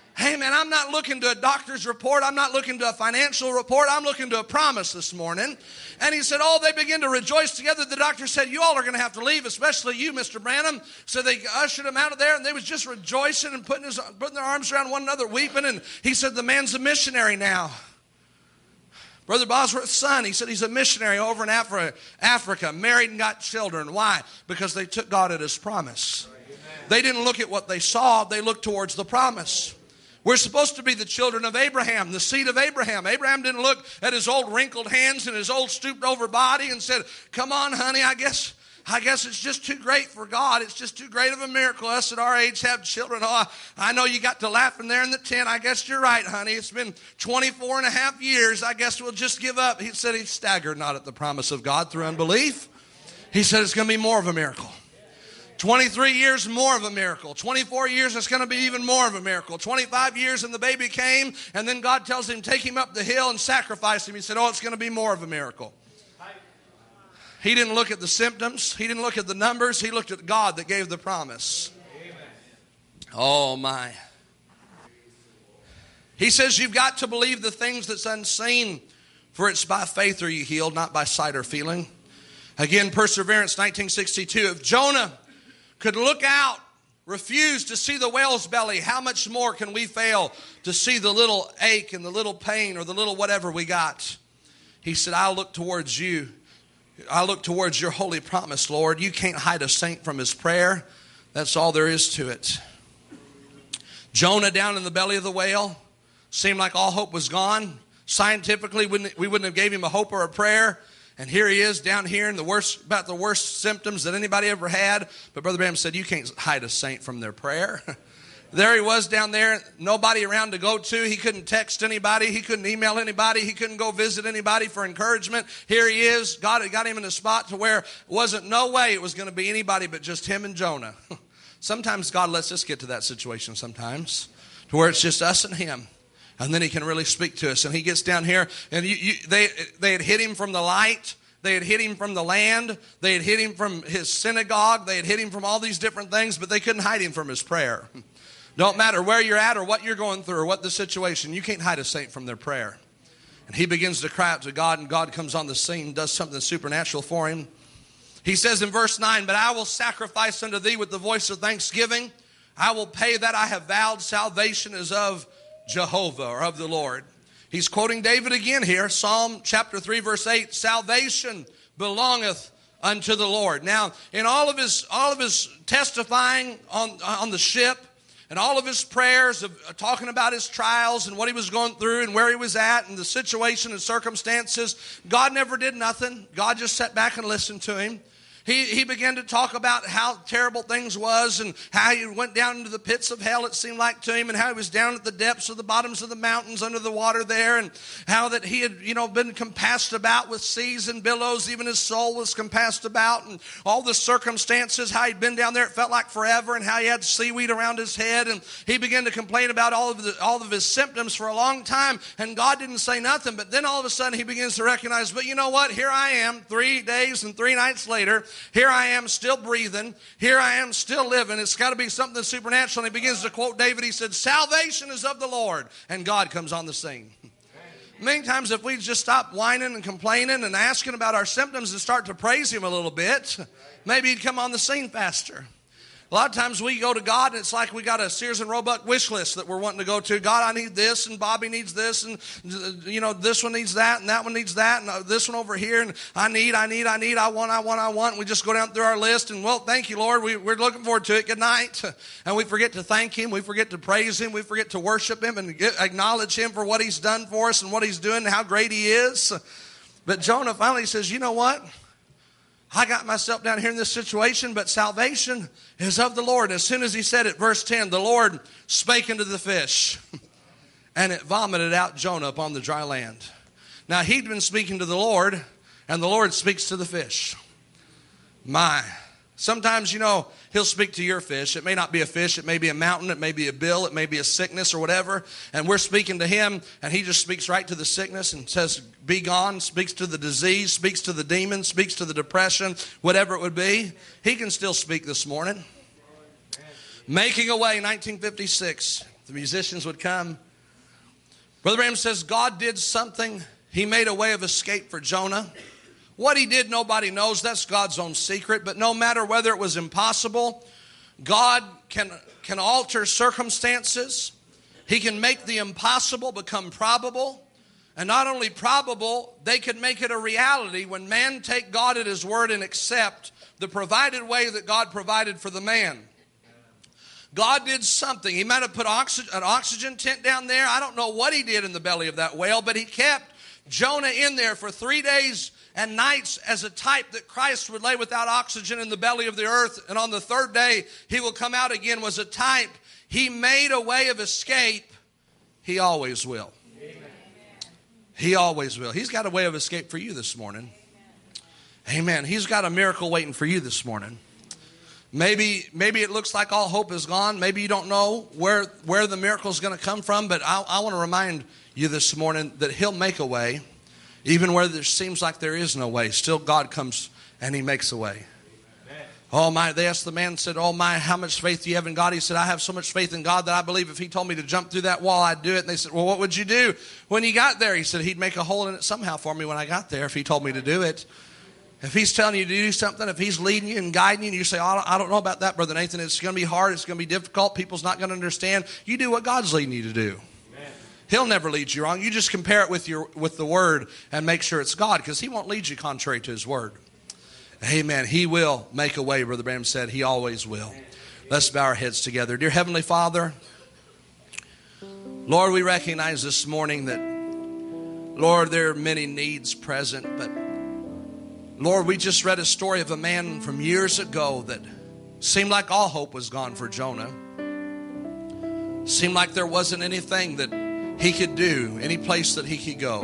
Speaker 2: Hey, man, I'm not looking to a doctor's report. I'm not looking to a financial report. I'm looking to a promise this morning. And he said, oh, they began to rejoice together. The doctor said, you all are going to have to leave, especially you, Mister Branham. So they ushered him out of there, and they was just rejoicing and putting, his, putting their arms around one another, weeping. And he said, the man's a missionary now. Brother Bosworth's son, he said he's a missionary over in Afri- Africa, married and got children. Why? Because they took God at his promise. They didn't look at what they saw. They looked towards the promise. We're supposed to be the children of Abraham, the seed of Abraham. Abraham didn't look at his old wrinkled hands and his old stooped over body and said, come on, honey, I guess I guess it's just too great for God. It's just too great of a miracle. Us at our age have children. Oh, I know you got to laughing there in the tent. I guess you're right, honey. It's been twenty-four and a half years. I guess we'll just give up. He said he staggered not at the promise of God through unbelief. He said it's going to be more of a miracle. twenty-three years, more of a miracle. twenty-four years, it's going to be even more of a miracle. twenty-five years, and the baby came, and then God tells him, take him up the hill and sacrifice him. He said, oh, it's going to be more of a miracle. He didn't look at the symptoms. He didn't look at the numbers. He looked at God that gave the promise. Oh, my. He says you've got to believe the things that's unseen, for it's by faith are you healed, not by sight or feeling. Again, Perseverance, nineteen sixty-two. If Jonah could look out, refuse to see the whale's belly, how much more can we fail to see the little ache and the little pain or the little whatever we got? He said, I'll look towards you. I look towards your holy promise, Lord. You can't hide a saint from his prayer. That's all there is to it. Jonah down in the belly of the whale, seemed like all hope was gone. Scientifically, we wouldn't have gave him a hope or a prayer. And here he is down here in the worst, about the worst symptoms that anybody ever had. But Brother Branham said, you can't hide a saint from their prayer. There he was down there, nobody around to go to. He couldn't text anybody. He couldn't email anybody. He couldn't go visit anybody for encouragement. Here he is. God had got him in a spot to where it wasn't no way it was going to be anybody but just him and Jonah. Sometimes God lets us get to that situation sometimes, to where it's just us and him. And then he can really speak to us. And he gets down here, and you, you, they, they had hid him from the light. They had hid him from the land. They had hid him from his synagogue. They had hid him from all these different things, but they couldn't hide him from his prayer. Don't matter where you're at or what you're going through or what the situation, you can't hide a saint from their prayer. And he begins to cry out to God, and God comes on the scene, does something supernatural for him. He says in verse nine, but I will sacrifice unto thee with the voice of thanksgiving. I will pay that I have vowed. Salvation is of Jehovah, or of the Lord. He's quoting David again here, Psalm chapter three, verse eight. Salvation belongeth unto the Lord. Now, in all of his all of his testifying on, on the ship, and all of his prayers of talking about his trials and what he was going through and where he was at and the situation and circumstances, God never did nothing. God just sat back and listened to him. He, he began to talk about how terrible things was and how he went down into the pits of hell, it seemed like to him, and how he was down at the depths of the bottoms of the mountains under the water there, and how that he had, you know, been compassed about with seas and billows. Even his soul was compassed about, and all the circumstances, how he'd been down there, it felt like forever, and how he had seaweed around his head. And he began to complain about all of the, all of his symptoms for a long time, and God didn't say nothing. But then all of a sudden he begins to recognize, but you know what? Here I am three days and three nights later. Here I am still breathing. Here I am still living. It's got to be something supernatural. And he begins to quote David. He said, salvation is of the Lord. And God comes on the scene. Many times if we just stop whining and complaining and asking about our symptoms and start to praise him a little bit, maybe he'd come on the scene faster. A lot of times we go to God and it's like we got a Sears and Roebuck wish list that we're wanting to go to. God, I need this, and Bobby needs this, and you know, this one needs that, and that one needs that, and this one over here, and I need, I need, I need, I want, I want, I want. And we just go down through our list, and well, thank you, Lord. We, we're looking forward to it. Good night. And we forget to thank him. We forget to praise him. We forget to worship him and get, acknowledge him for what he's done for us and what he's doing and how great he is. But Jonah finally says, you know what? I got myself down here in this situation, but salvation is of the Lord. As soon as he said it, verse ten, the Lord spake unto the fish, and it vomited out Jonah upon the dry land. Now, he'd been speaking to the Lord, and the Lord speaks to the fish. My. Sometimes, you know, he'll speak to your fish. It may not be a fish. It may be a mountain. It may be a bill. It may be a sickness or whatever. And we're speaking to him, and he just speaks right to the sickness and says, be gone, speaks to the disease, speaks to the demon, speaks to the depression, whatever it would be. He can still speak this morning. Making a Way, nineteen fifty-six. The musicians would come. Brother Branham says God did something. He made a way of escape for Jonah. What he did, nobody knows. That's God's own secret. But no matter whether it was impossible, God can, can alter circumstances. He can make the impossible become probable. And not only probable, they can make it a reality when man take God at his word and accept the provided way that God provided for the man. God did something. He might have put oxygen, an oxygen tent down there. I don't know what he did in the belly of that whale, but he kept Jonah in there for three days and nights as a type that Christ would lay without oxygen in the belly of the earth. And on the third day, he will come out again, was a type. He made a way of escape. He always will. Amen. He always will. He's got a way of escape for you this morning. Amen. Amen. He's got a miracle waiting for you this morning. Maybe maybe it looks like all hope is gone. Maybe you don't know where, where the miracle is going to come from. But I, I want to remind you this morning that he'll make a way. Even where there seems like there is no way. Still God comes and he makes a way. Amen. Oh my, they asked the man, said, oh my, how much faith do you have in God? He said, I have so much faith in God that I believe if he told me to jump through that wall, I'd do it. And they said, well, what would you do when you got there? He said, he'd make a hole in it somehow for me when I got there if he told me to do it. If he's telling you to do something, if he's leading you and guiding you, and you say, oh, I don't know about that, Brother Nathan. It's going to be hard. It's going to be difficult. People's not going to understand. You do what God's leading you to do. Amen. He'll never lead you wrong. You just compare it with your with the Word and make sure it's God, because he won't lead you contrary to his Word. Amen. He will make a way, Brother Branham said. He always will. Let's bow our heads together. Dear Heavenly Father, Lord, we recognize this morning that, Lord, there are many needs present, but Lord, we just read a story of a man from years ago that seemed like all hope was gone for Jonah. Seemed like there wasn't anything that he could do, any place that he could go.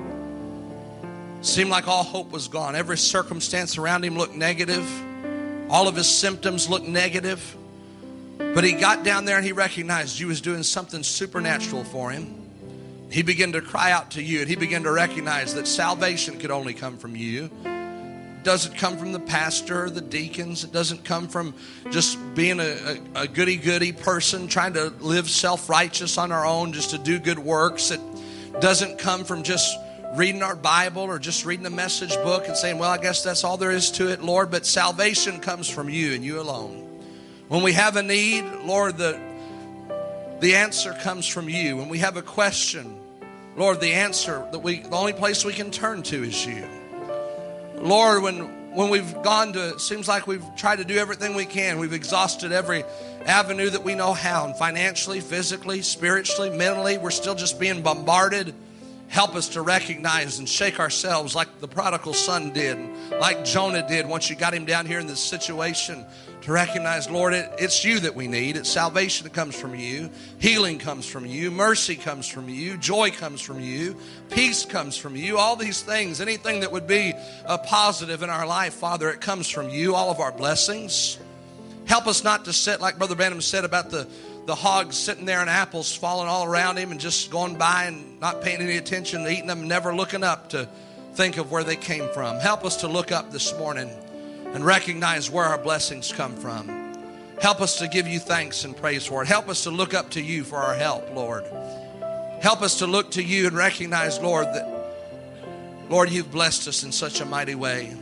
Speaker 2: Seemed like all hope was gone. Every circumstance around him looked negative. All of his symptoms looked negative. But he got down there and he recognized you was doing something supernatural for him. He began to cry out to you, and he began to recognize that salvation could only come from you. Doesn't come from the pastor or the deacons. It doesn't come from just being a, a, a goody-goody person trying to live self-righteous on our own just to do good works. It doesn't come from just reading our Bible or just reading a message book and saying, well, I guess that's all there is to it, Lord. But salvation comes from you and you alone. When we have a need, Lord, the, the answer comes from you. When we have a question, Lord, the answer, that we, the only place we can turn to is you. Lord, when when we've gone to, it seems like we've tried to do everything we can. We've exhausted every avenue that we know how. And financially, physically, spiritually, mentally, we're still just being bombarded. Help us to recognize and shake ourselves like the prodigal son did, like Jonah did once you got him down here in this situation, to recognize, Lord, it, it's you that we need. It's salvation that comes from you. Healing comes from you. Mercy comes from you. Joy comes from you. Peace comes from you. All these things, anything that would be a positive in our life, Father, it comes from you. All of our blessings. Help us not to sit, like Brother Branham said about the, the hogs sitting there and apples falling all around him and just going by and not paying any attention, eating them, never looking up to think of where they came from. Help us to look up this morning and recognize where our blessings come from. Help us to give you thanks and praise for it. Help us to look up to you for our help, Lord. Help us to look to you and recognize, Lord, that, Lord, you've blessed us in such a mighty way.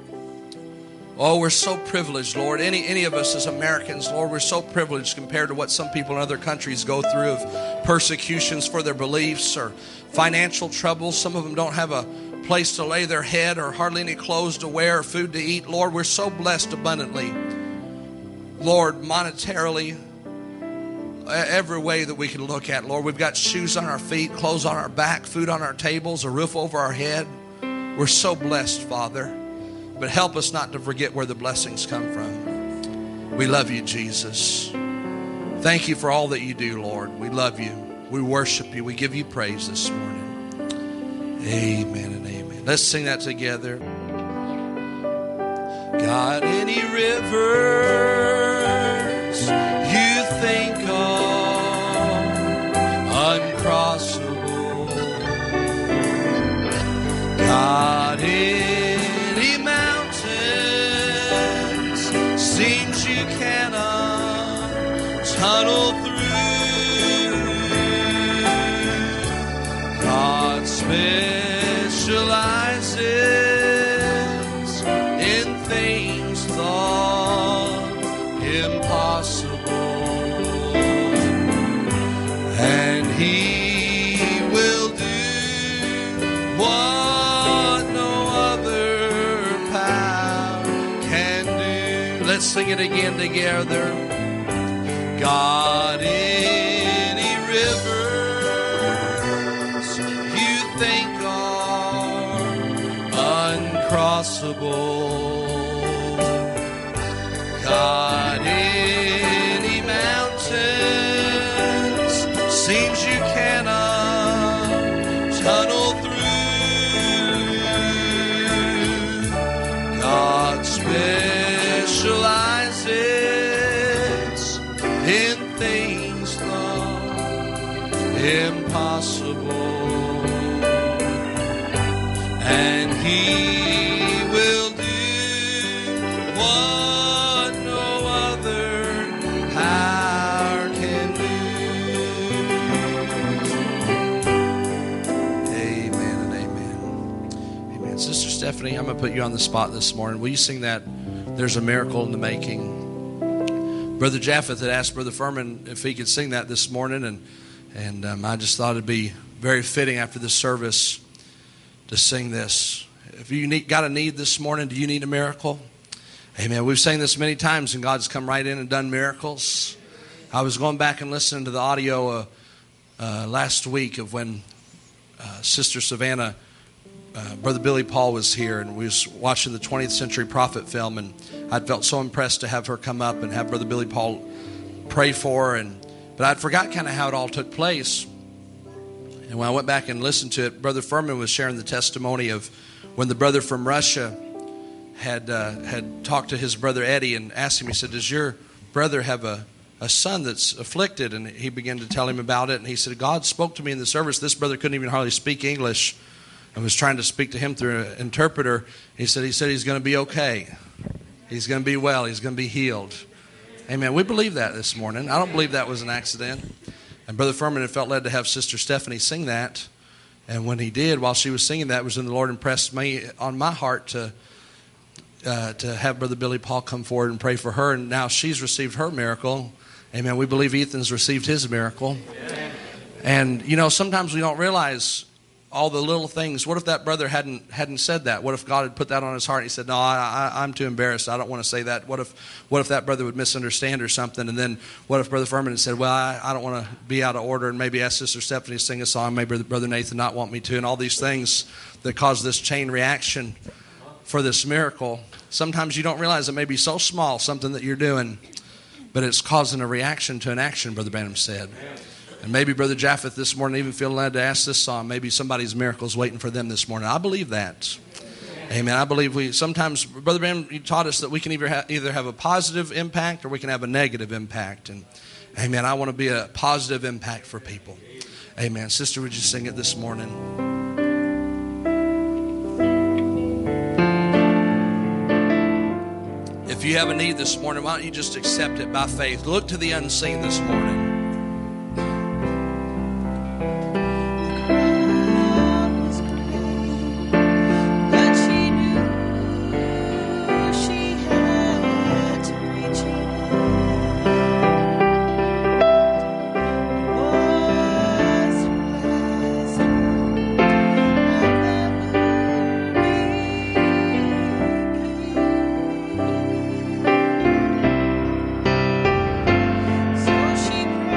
Speaker 2: Oh, we're so privileged, Lord. Any, any of us as Americans, Lord, we're so privileged compared to what some people in other countries go through of persecutions for their beliefs or financial troubles. Some of them don't have a place to lay their head or hardly any clothes to wear or food to eat. Lord, we're so blessed abundantly. Lord, monetarily, every way that we can look at. Lord, we've got shoes on our feet, clothes on our back, food on our tables, a roof over our head. We're so blessed, Father. But help us not to forget where the blessings come from. We love you, Jesus. Thank you for all that you do, Lord. We love you. We worship you. We give you praise this morning. Amen and amen. Let's sing that together. Got any rivers you think of uncrossable? Got any mountains seems you cannot tunnel through? specializes in things thought impossible, and He will do what no other power can do. Let's sing it again together. God, any rivers you think are uncrossable, God, any mountains seems you cannot tunnel through, God specializes in things thought impossible, and He will do what no other power can do. Amen and amen. Amen. Sister Stephanie, I'm going to put you on the spot this morning. Will you sing that, There's a Miracle in the Making? Brother Japheth had asked Brother Furman if he could sing that this morning, and and um, I just thought it'd be very fitting after this service to sing this. If you need, got a need this morning, do you need a miracle? Amen. We've sang this many times, and God's come right in and done miracles. I was going back and listening to the audio uh, uh, last week of when uh, Sister Savannah, uh, Brother Billy Paul was here, and we was watching the twentieth century prophet film, and I felt so impressed to have her come up and have Brother Billy Paul pray for her, and but I'd forgot kind of how it all took place. And when I went back and listened to it, Brother Furman was sharing the testimony of when the brother from Russia had uh, had talked to his brother Eddie and asked him, he said, does your brother have a, a son that's afflicted? And he began to tell him about it. And he said, God spoke to me in the service. This brother couldn't even hardly speak English. I was trying to speak to him through an interpreter. He said, he said he's going to be okay. He's going to be well. He's going to be healed. Amen. We believe that this morning. I don't believe that was an accident. And Brother Furman had felt led to have Sister Stephanie sing that. And when he did, while she was singing that, it was when the Lord impressed me on my heart to uh, to have Brother Billy Paul come forward and pray for her. And now she's received her miracle. Amen. We believe Ethan's received his miracle. Amen. And, you know, sometimes we don't realize all the little things. What if that brother hadn't hadn't said that? What if God had put that on his heart? And he said, no, I, I, I'm too embarrassed. I don't want to say that. What if what if that brother would misunderstand or something? And then what if Brother Furman had said, well, I, I don't want to be out of order, and maybe ask Sister Stephanie to sing a song, maybe Brother Nathan not want me to, and all these things that cause this chain reaction for this miracle. Sometimes you don't realize it may be so small, something that you're doing, but it's causing a reaction to an action, Brother Branham said. And maybe Brother Japheth this morning even feeling led to ask this song. Maybe somebody's miracle is waiting for them this morning. I believe that. Amen. I believe we sometimes, Brother Branham, you taught us that we can either have, either have a positive impact or we can have a negative impact. And amen, I want to be a positive impact for people. Amen. Sister, would you sing it this morning? If you have a need this morning, why don't you just accept it by faith? Look to the unseen this morning.
Speaker 7: She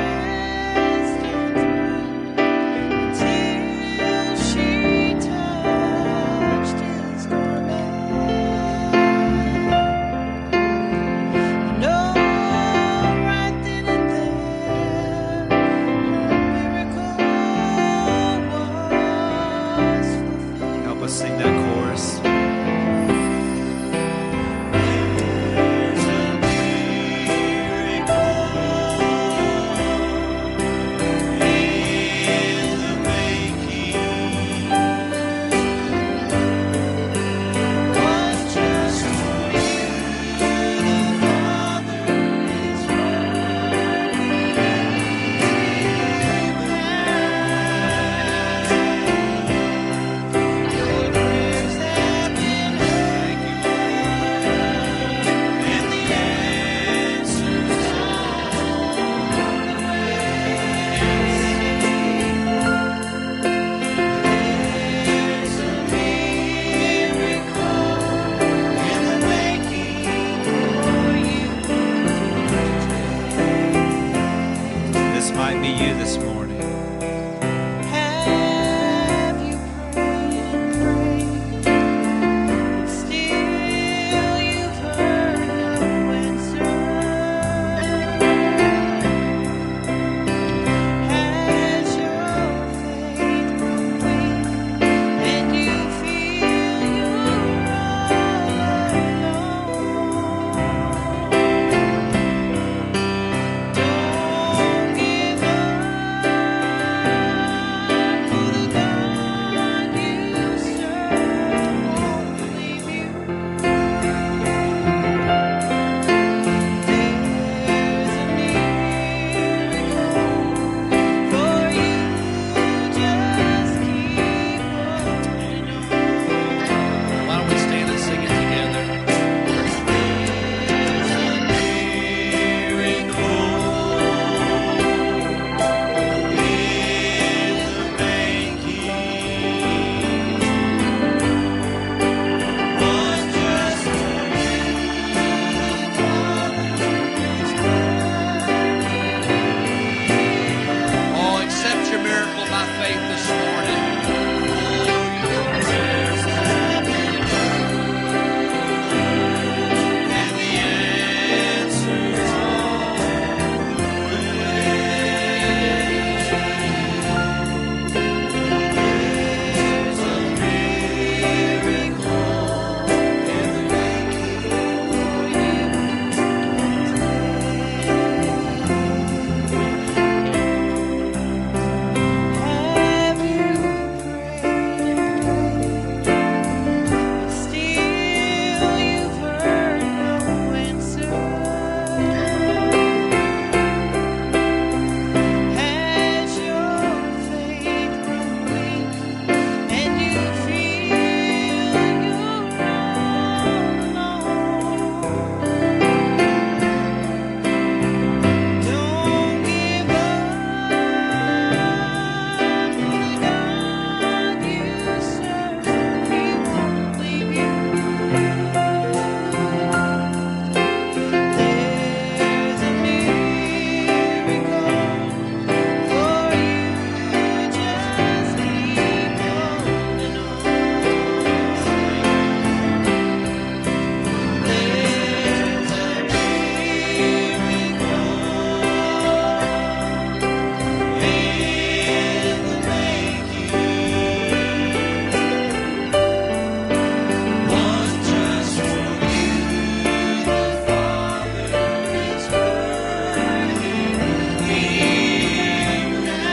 Speaker 7: might be you this morning.
Speaker 5: Have you prayed and prayed, but still you've heard no answer? Has your faith grown weak and you feel you're all alone? Don't give up, for the God you serve won't leave you. There's a miracle for you, just keep holding on.
Speaker 2: Why don't we stand and sing it together? Oh, accept your miracle by faith this morning. And the answer's on the way. There's a miracle in the making
Speaker 5: Have you prayed and prayed, but still you've heard no answer? Has your faith grown weak and you feel you're all alone? Don't give up, for the God you serve, He won't leave you. There's a miracle for you, just keep holding on. There's a one just for you, the Father is working here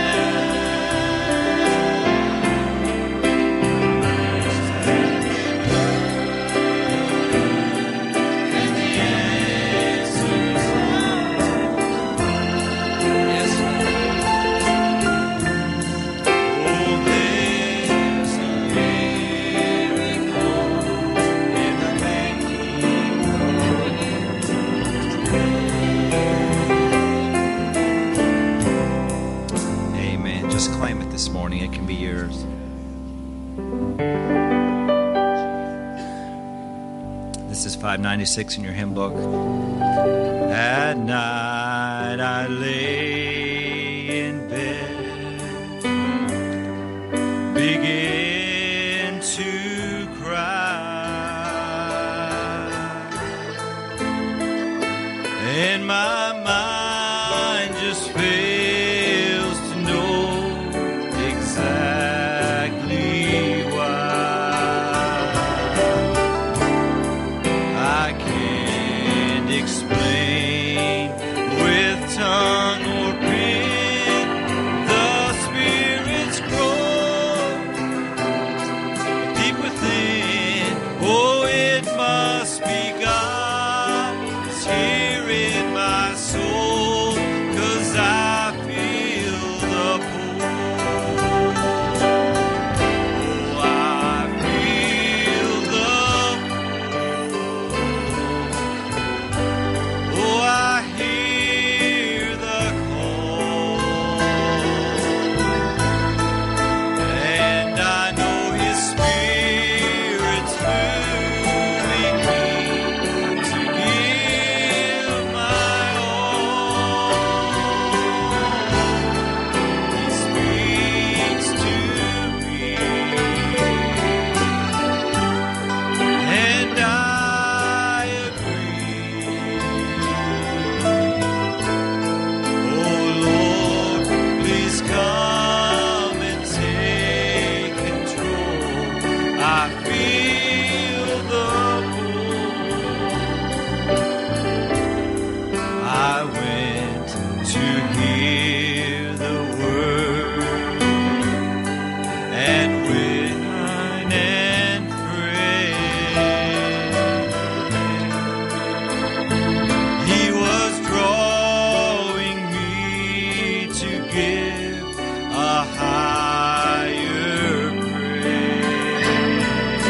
Speaker 5: and the answer's
Speaker 2: Yes,
Speaker 5: Oh, there's a miracle in the
Speaker 7: Amen. Just claim it this morning. It can be yours. This is five ninety-six in your hymn book. At night I lay in bed, begin to cry, and my mind just fails to know exactly why. I can't explain with tongue or pen the Spirit's growth deep within. Oh, it must be God is here in my soul, 'cause I hear the word and wine and pray. He was drawing me to give a higher praise.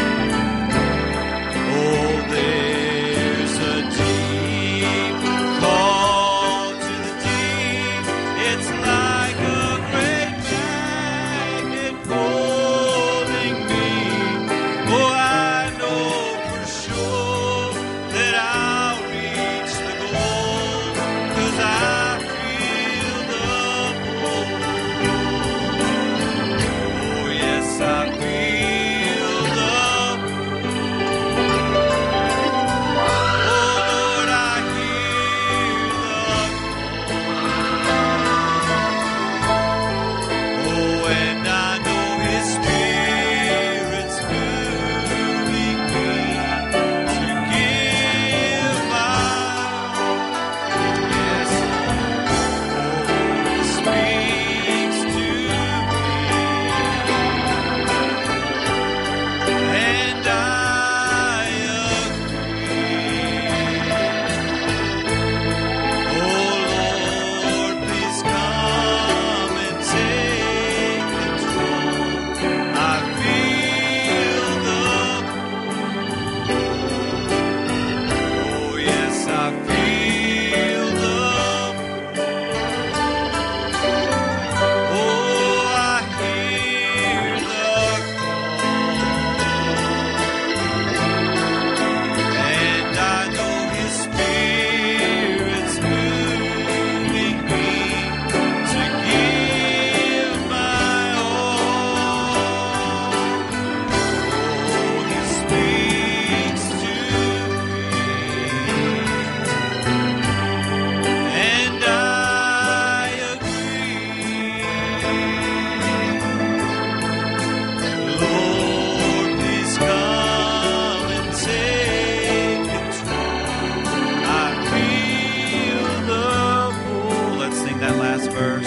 Speaker 7: Oh, there's a deep call to the deep. It's like a great magnet pulling me. Oh, I know for sure that I'll reach the goal, 'cause I feel the pull. Oh, yes, I feel the pull. Oh, Lord, I hear the call. Oh, and I know His Spirit's moving me to give my yes. Oh, He speaks to me, and I agree. Oh, Lord, please come and take control. I feel the oh, yes, I feel the oh, I hear the call, and I know His Spirit's moving me to give my all. Oh, He speaks to me, and I agree. Lord, please come and take control. I feel the pull. Let's sing that last verse.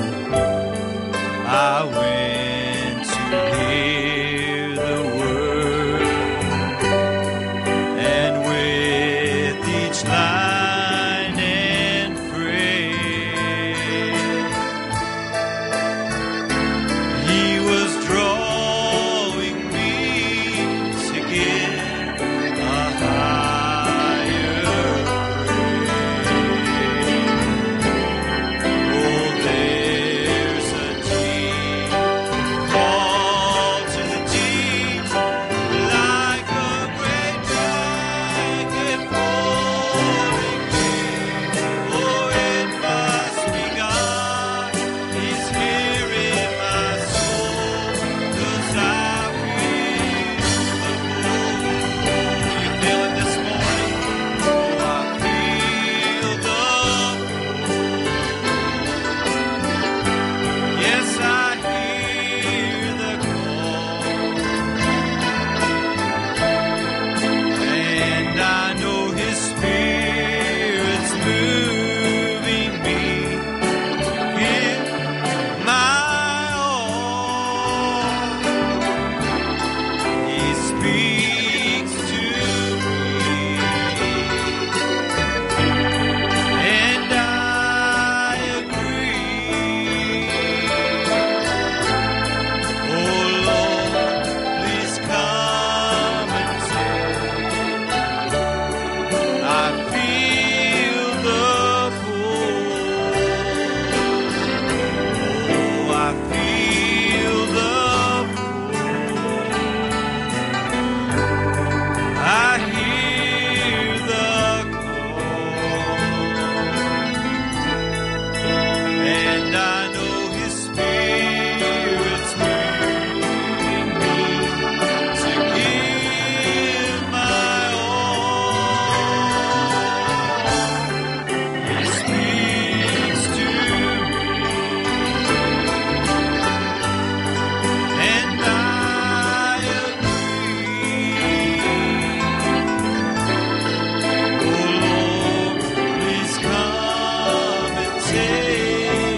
Speaker 7: I went to hear the word, and with each line and phrase, He was drawing me to give a higher praise. Oh, there's a deep call to the deep, like a great magnet pulling me. Oh, it must be God. He's here in my soul, 'cause I feel the pull. You feel it this morning? Oh, I feel the pull. Yes, I hear the call, and I know His Spirit's moving me to give my all. He speaks to me, and I agree. Oh, Lord, please come and take. I feel the pull. Oh, I feel the pull. I hear the call, and I know His Spirit's moving me to give my all. He speaks to me, and I agree. Oh, Lord, please come and take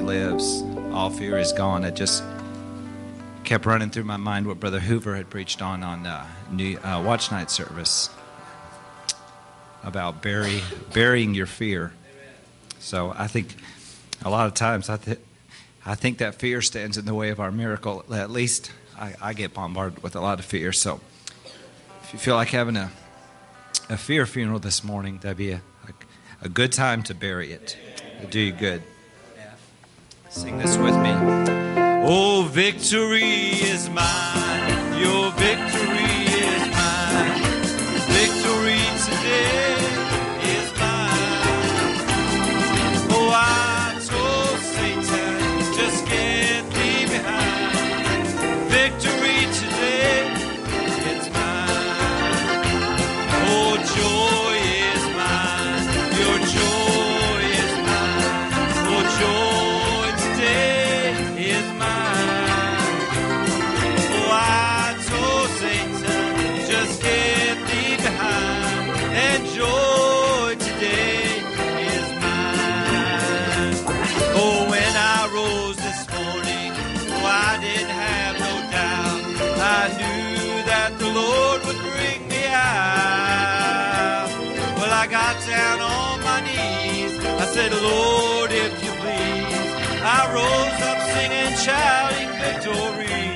Speaker 8: lives. All fear is gone. It just kept running through my mind what Brother Hoover had preached on on uh, New, uh, Watch Night service about bury, burying your fear. So I think a lot of times I, th- I think that fear stands in the way of our miracle. At least I, I get bombarded with a lot of fear. So if you feel like having a, a fear funeral this morning, that'd be a, a, a good time to bury it. It'll do you good. Sing this with me.
Speaker 7: Oh, victory is mine. Your victory is mine. Victory today is mine. Oh, I told Satan, just get thee behind. Victory today is mine. Oh, joy is mine. Your joy is mine. Oh, joy today is mine. Oh, I told Satan, just get thee behind, and joy today is mine. Oh, when I rose this morning, oh, I didn't have no doubt. I knew that the Lord would bring me out. Well, I got down on my knees. I said, Lord, if you please. I rose up singing, shouting victory.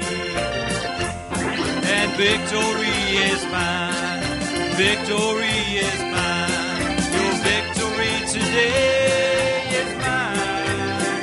Speaker 7: And victory is mine. Victory is mine. Your victory today is mine.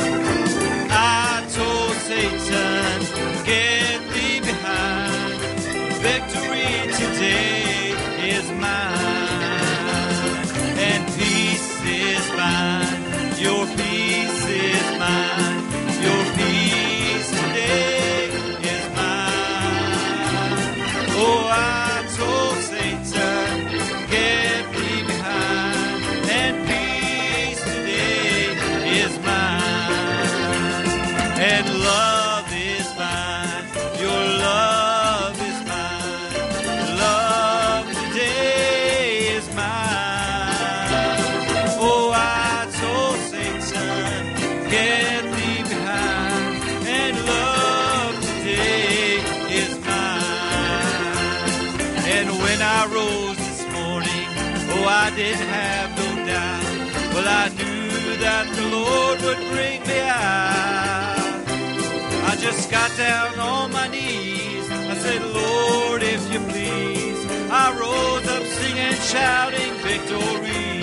Speaker 7: I told Satan, get thee behind. Victory today is mine. And peace is mine. Your peace is mine. Your peace today is mine. Oh, I told Satan, get thee behind, and peace today is mine. And love is mine. Your love is mine. Love today is mine. Oh, I told Satan, get thee behind, and love today is mine. And when I rose this morning, oh, I didn't have no doubt. Well, I knew that the Lord would bring me out. I just got down on my knees. I said, Lord, if you please. I rose up singing, shouting victory.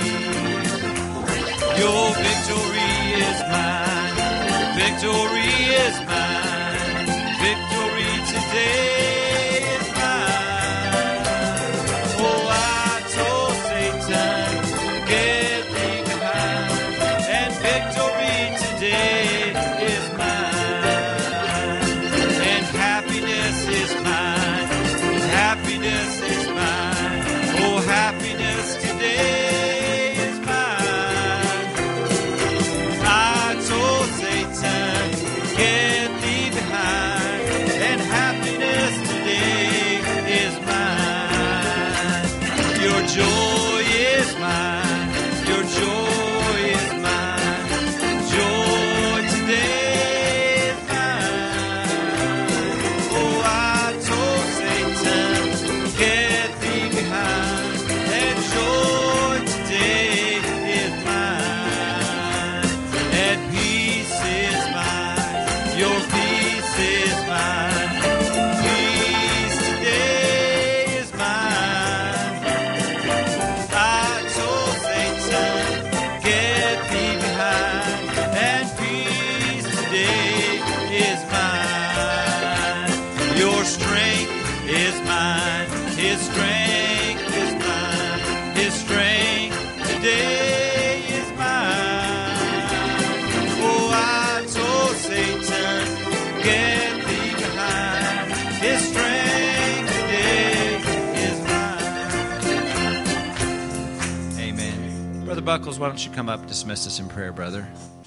Speaker 7: Your victory is mine. Victory is mine. Victory today is mine. Oh, I told Satan, get thee behind, and victory today is mine. And happiness is mine. Happiness is mine. Oh, happiness today is mine. I told Satan, get thee behind, and happiness today is mine. Your joy is mine. Your joy is mine. Joy today is mine. Oh, I told Satan, get thee behind, and joy today is mine. And peace is mine. Your peace is mine. Peace today is mine. I told Satan, get thee behind, and peace today is mine. Your strength is mine. His strength is mine. His strength today is mine. Oh, I told Satan, get thee behind. His strength today is mine.
Speaker 8: Amen. Brother Buckles, why don't you come up and dismiss us in prayer, brother?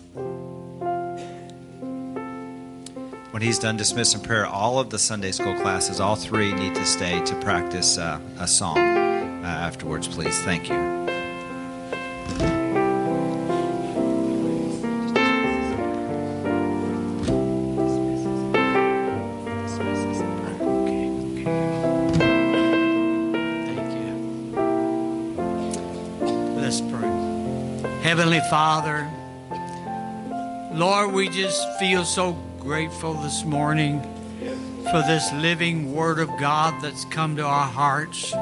Speaker 8: When he's done dismissing prayer, all of the Sunday school classes, all three, need to stay to practice uh, a song uh, afterwards, please. Thank you.
Speaker 9: Heavenly Father, Lord, we just feel so grateful this morning for this living Word of God that's come to our hearts.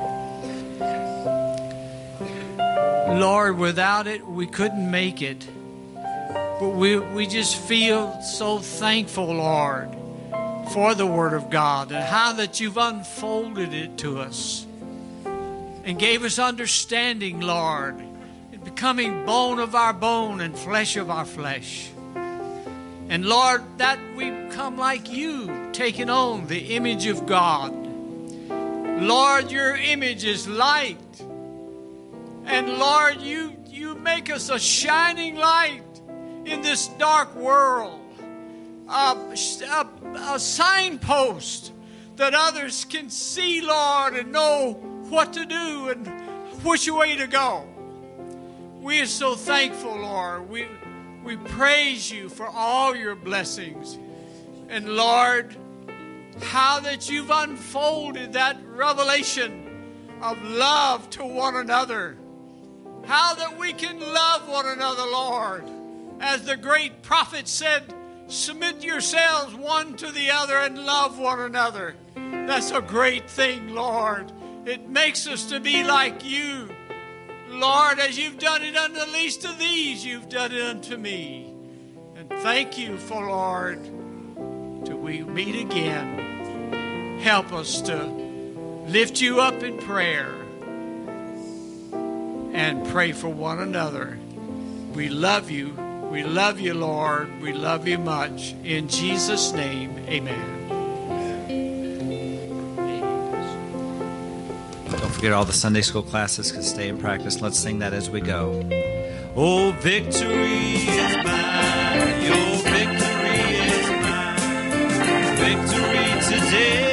Speaker 9: Lord, without it, we couldn't make it. But we, we just feel so thankful, Lord, for the Word of God and how that you've unfolded it to us and gave us understanding, Lord, becoming bone of our bone and flesh of our flesh. And Lord, that we become like you, taking on the image of God. Lord, your image is light. And Lord, you, you make us a shining light in this dark world. A, a, a signpost that others can see, Lord, and know what to do and which way to go. We are so thankful, Lord. We, we praise you for all your blessings. And Lord, how that you've unfolded that revelation of love to one another. How that we can love one another, Lord. As the great prophet said, submit yourselves one to the other and love one another. That's a great thing, Lord. It makes us to be like you. Lord, as you've done it unto the least of these, you've done it unto me. And thank you for, Lord, till we meet again. Help us to lift you up in prayer and pray for one another. We love you. We love you, Lord. We love you much. In Jesus' name, amen.
Speaker 8: Don't forget all the Sunday school classes, because stay in practice. Let's sing that as we go.
Speaker 7: Oh, victory is mine. Your victory is mine. Victory today.